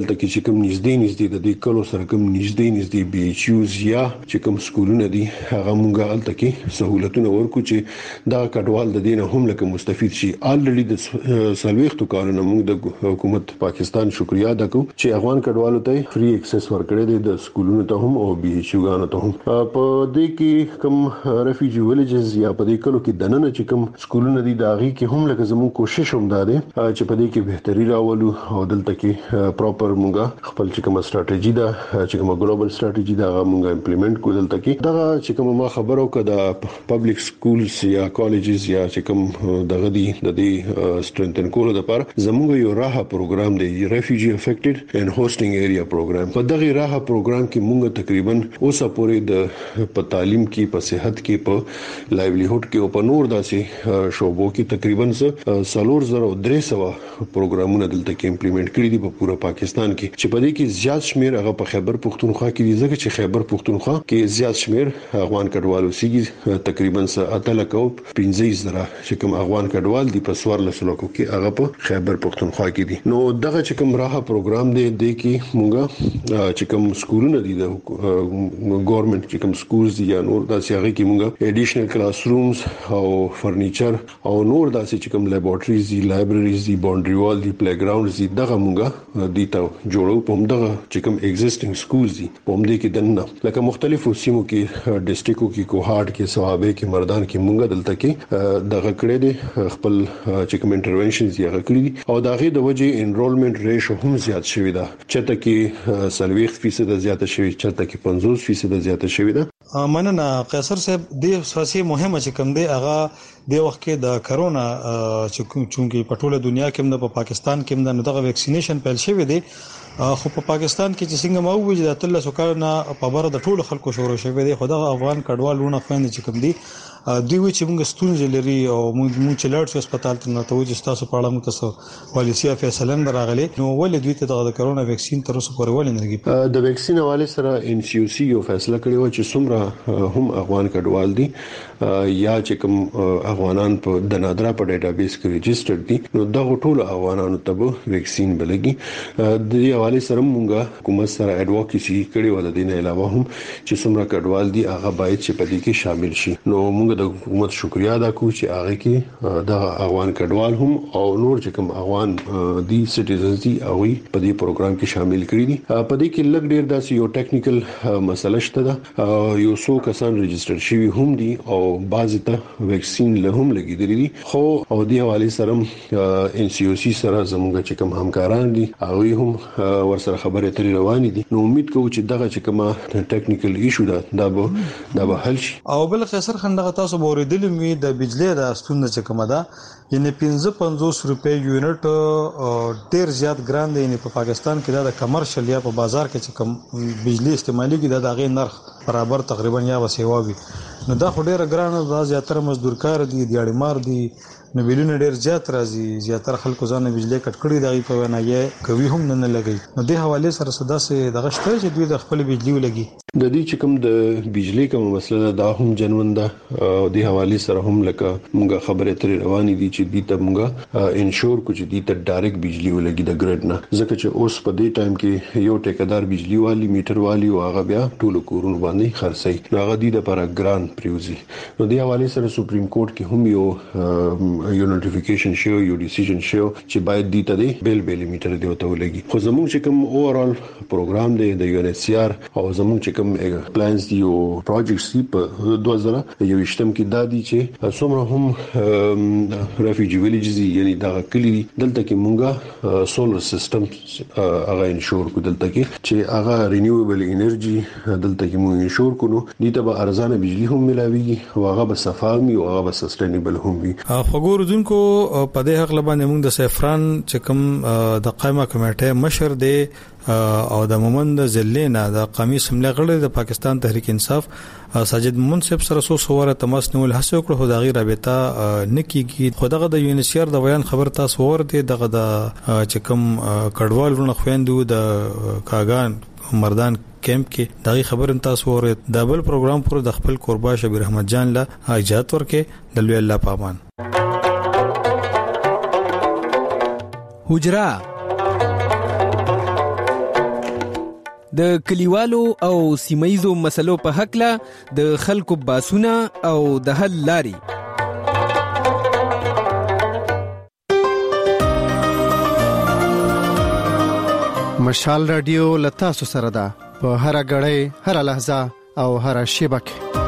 Speaker 7: دلته کې چې کوم نږدې نږدې د دې کلو سره کوم نږدې نږدې بي ایچ یوز یا چې کوم سکولونه دي هغه مونږه الته کې سہولتونه ورکو چې دا کډوال د دینه هم لکه مستفید شي. الریډي د سلويختو کارونه موږ د حکومت پاکستان شکریا ادا کوو چې افغان کډوالو ته فری اکسس ورکړي دي د سکولونو ته هم او بي ایچ یوګانو ته هم. په دې کې کوم ریفیوجی ویلیجز یا په دې کلو کې دننه چې کوم سکولونه دي دا غي کې هم لکه زموږ کوشش هم ده چې په دې کې بهتري راولو او دلته کې پراپر مونږه خپل چې کوم ستراتیژي ده چې کوم ګلوبل ستراتیژي دا مونږه امپلیمنٹ کو دلته کې دا چې کوم ما خبرو کړه پبلک سکولز یا کالجز یا چې کوم دغه دي د دې سترنتن کولو لپاره زموږ یو راهه پروګرام دی ریفیوجی افیکټډ اینڈ هوسټینګ ایریا پروګرام. په دغه راهه پروګرام کې مونږ تقریبا اوسه پورې د په تعلیم کې په صحت کې په لایولیهود کې او په نور داسې شوبو کې تقریبا سلور زره درې سوه پروګرامونه دلته کې امپلیمنٹ کړی دي په پورا پاکستان کې چې په دې کې زیات شمیر هغه په خیبر پختونخوا کې دي ځکه چې خیبر پختونخوا کې زیات شمیر افغان کډوالو سیږي تقریبا اتل کو پنځه زره چې کوم افغان کډوال دي په سوار لسلکو کې هغه په خیبر پختونخوا کې دي. نو دغه چې کوم راهه پروګرام دی د کې مونږه چې کوم سکولونه دي د ګورنمنت چې کوم سکولز دي یا نور داسې هغه کې مونږه اډیشنل کلاس رومز او فرنیچر او نور داسې چې کوم لیبارټریز دي لایبرریز دي باونډري وال دي پلی ګراوندز دي دغه مونږه دي ته جوړو په دغه چې کوم ایگزیسټینګ سکولز دي په دې کې دنه لکه مختلفو سیمو کې ډیسټریکټو کې کوهاټ کې صوابه کې مردان کې مونږه دلته کې دغه کړې دي خپل چې کوم انټرونشنز یې کړې دي او دغه د وجې انرولمنت ریشو هم زیات شوی ده چته کې سلويخ فیصد زیاته شوی چته کې پنځوس فیصد زیاته شوی ده.
Speaker 8: مننه قیصر صاحب د سیاسي مهمه چې کوم دی هغه د وخت کې د کرونا چې چونکی په ټوله دنیا کې هم په پاکستان کې هم دغه ویکسینیشن پیل شوی دی خو په پاکستان کې چې څنګه مو وجه د تل سکارنا په بار د ټولو خلکو شروع شوی دی خدای افغان کډوالونه خويند چې کوم دي دوی و چې موږ ستونزې لري او موږ چې لاړ شو هسپتال ته نو ته وځي تاسو په اړه موږ تاسو پالیسي فیصله نه راغلي نو ولې دوی ته د کرونا ویکسین تر اوسه پورې ولې نه لګي.
Speaker 7: د ویکسین حواله سره ان سی او سی یو فیصله کړی و چې څومره هم افغان کډوال دي یا چې کوم افغانان په د نادرا په ډیټابیس کې ریجسټرډ دي نو دغه ټول افغانانو ته به ویکسین بلګي. د دې حواله سره موږ حکومت سره اډوکیسي کړی و د دې نه علاوه هم چې څومره کډوال دي هغه باید چې په دې کې شامل شي. نو موږ د حکومت شکریا ادا کوو چې هغه کې د افغان کډوال هم او نور چې کوم افغان دي سټیزنز دي او په دې پروګرام کې شامل کړي دي. په دې کې لګ ډیر داسې یو ټیکنیکل مسله شته ده یو څو کسان ریجسټر شوي هم دي او بعضی ته ویکسین له هم لګیدلې دي خو او دې حواله سره ان سی او سی سره زموږ چې کوم همکاران دي هغه هم ورسره خبرې ترې روانې دي. نو امید کوم چې دغه چې کومه ټیکنیکل ایشو ده دا به دا به حل شي.
Speaker 8: او بل خسر خندغه تاسو اوریدلې مې د بجلی د ستون چې کومه ده یعنی پنځه پنځوس روپے یونټ ډیر زیات ګران دی په پاکستان کې د کمرشل یا په بازار کې چې کوم بجلی استعمالي کې د هغه نرخ برابر تقریبا یا وسیوا وي نو دا خو ډیر ګران ده زیاتره مزدور کار دي دیاړي مار دي نو بیلونه ډیر زیات راځي زیاتره خلکو ځان بجلی کټ کړی دی په ونه یې کوي هم نه لګي نو د حواله سره صدا سه دغه شته چې دوی د خپل بجلی ولګي.
Speaker 7: د دې چې کوم د بجلی کوم مسله دا هم جنون ده او د حواله سره هم لکه موږ خبره ترې روانې دي چې دې ته موږ انشور کو چې دې ته ډایرکټ بجلی ولګي د ګریډ نه ځکه چې اوس په دې ټایم کې یو ټیکدار بجلی والی میټر والی او هغه بیا ټول کورونه باندې خرڅي نو هغه دې لپاره ګران پریوزي. نو د حواله سره سپریم کورټ کې هم یو یو نوټیفیکیشن شو یو ډیسیژن شو چې باید دې ته دې بیل بیل میټر دی او ته ولګي. خو زموږ چې کوم اوورال پروګرام دی د یو ان ایچ سی آر او زموږ چې کوم پلانز دی او پروجیکټس دی په دوه زره یوشتم کې د دې چې څومره هم ریفیوجی ویلیجز یعنی دا کلی دلته کې مونږه سولر سیستم هغه انشور کو دلته کې چې هغه رینیویبل انرژي دلته کې مونږ انشور کړو دې ته به ارزانه بجلی هم ملاويږي او هغه به صفامي او هغه به سستینبل هم وي.
Speaker 3: خبرو دونکو په دې حق لبانې موږ د سیفران چې کوم د قائمه کمیټه مشر دی او د مومند زلینا د قومي سملې غړي د پاکستان تحریک انصاف ساجد مومند صاحب سره سو سواره تماس نیول هڅه وکړه خو دغه رابطه نکېږي خو دغه د یونیسیار د بیان خبر تاسو ورته دغه د چې کوم کډوال ورونه خويندو د کاغان مردان کیمپ کې دغه خبر تاسو ورته د بل پروګرام پر د خپل قربا شبیر احمد جان له اجازه ورکې د لوی الله پامان
Speaker 20: حجرا د کلیوالو او سیمایزو مسلو په حق له د خلکو باسونه او د حل لاري.
Speaker 1: مشال رادیو لتا سره ده په هر غړې هر لحظه او هر شیبه کې.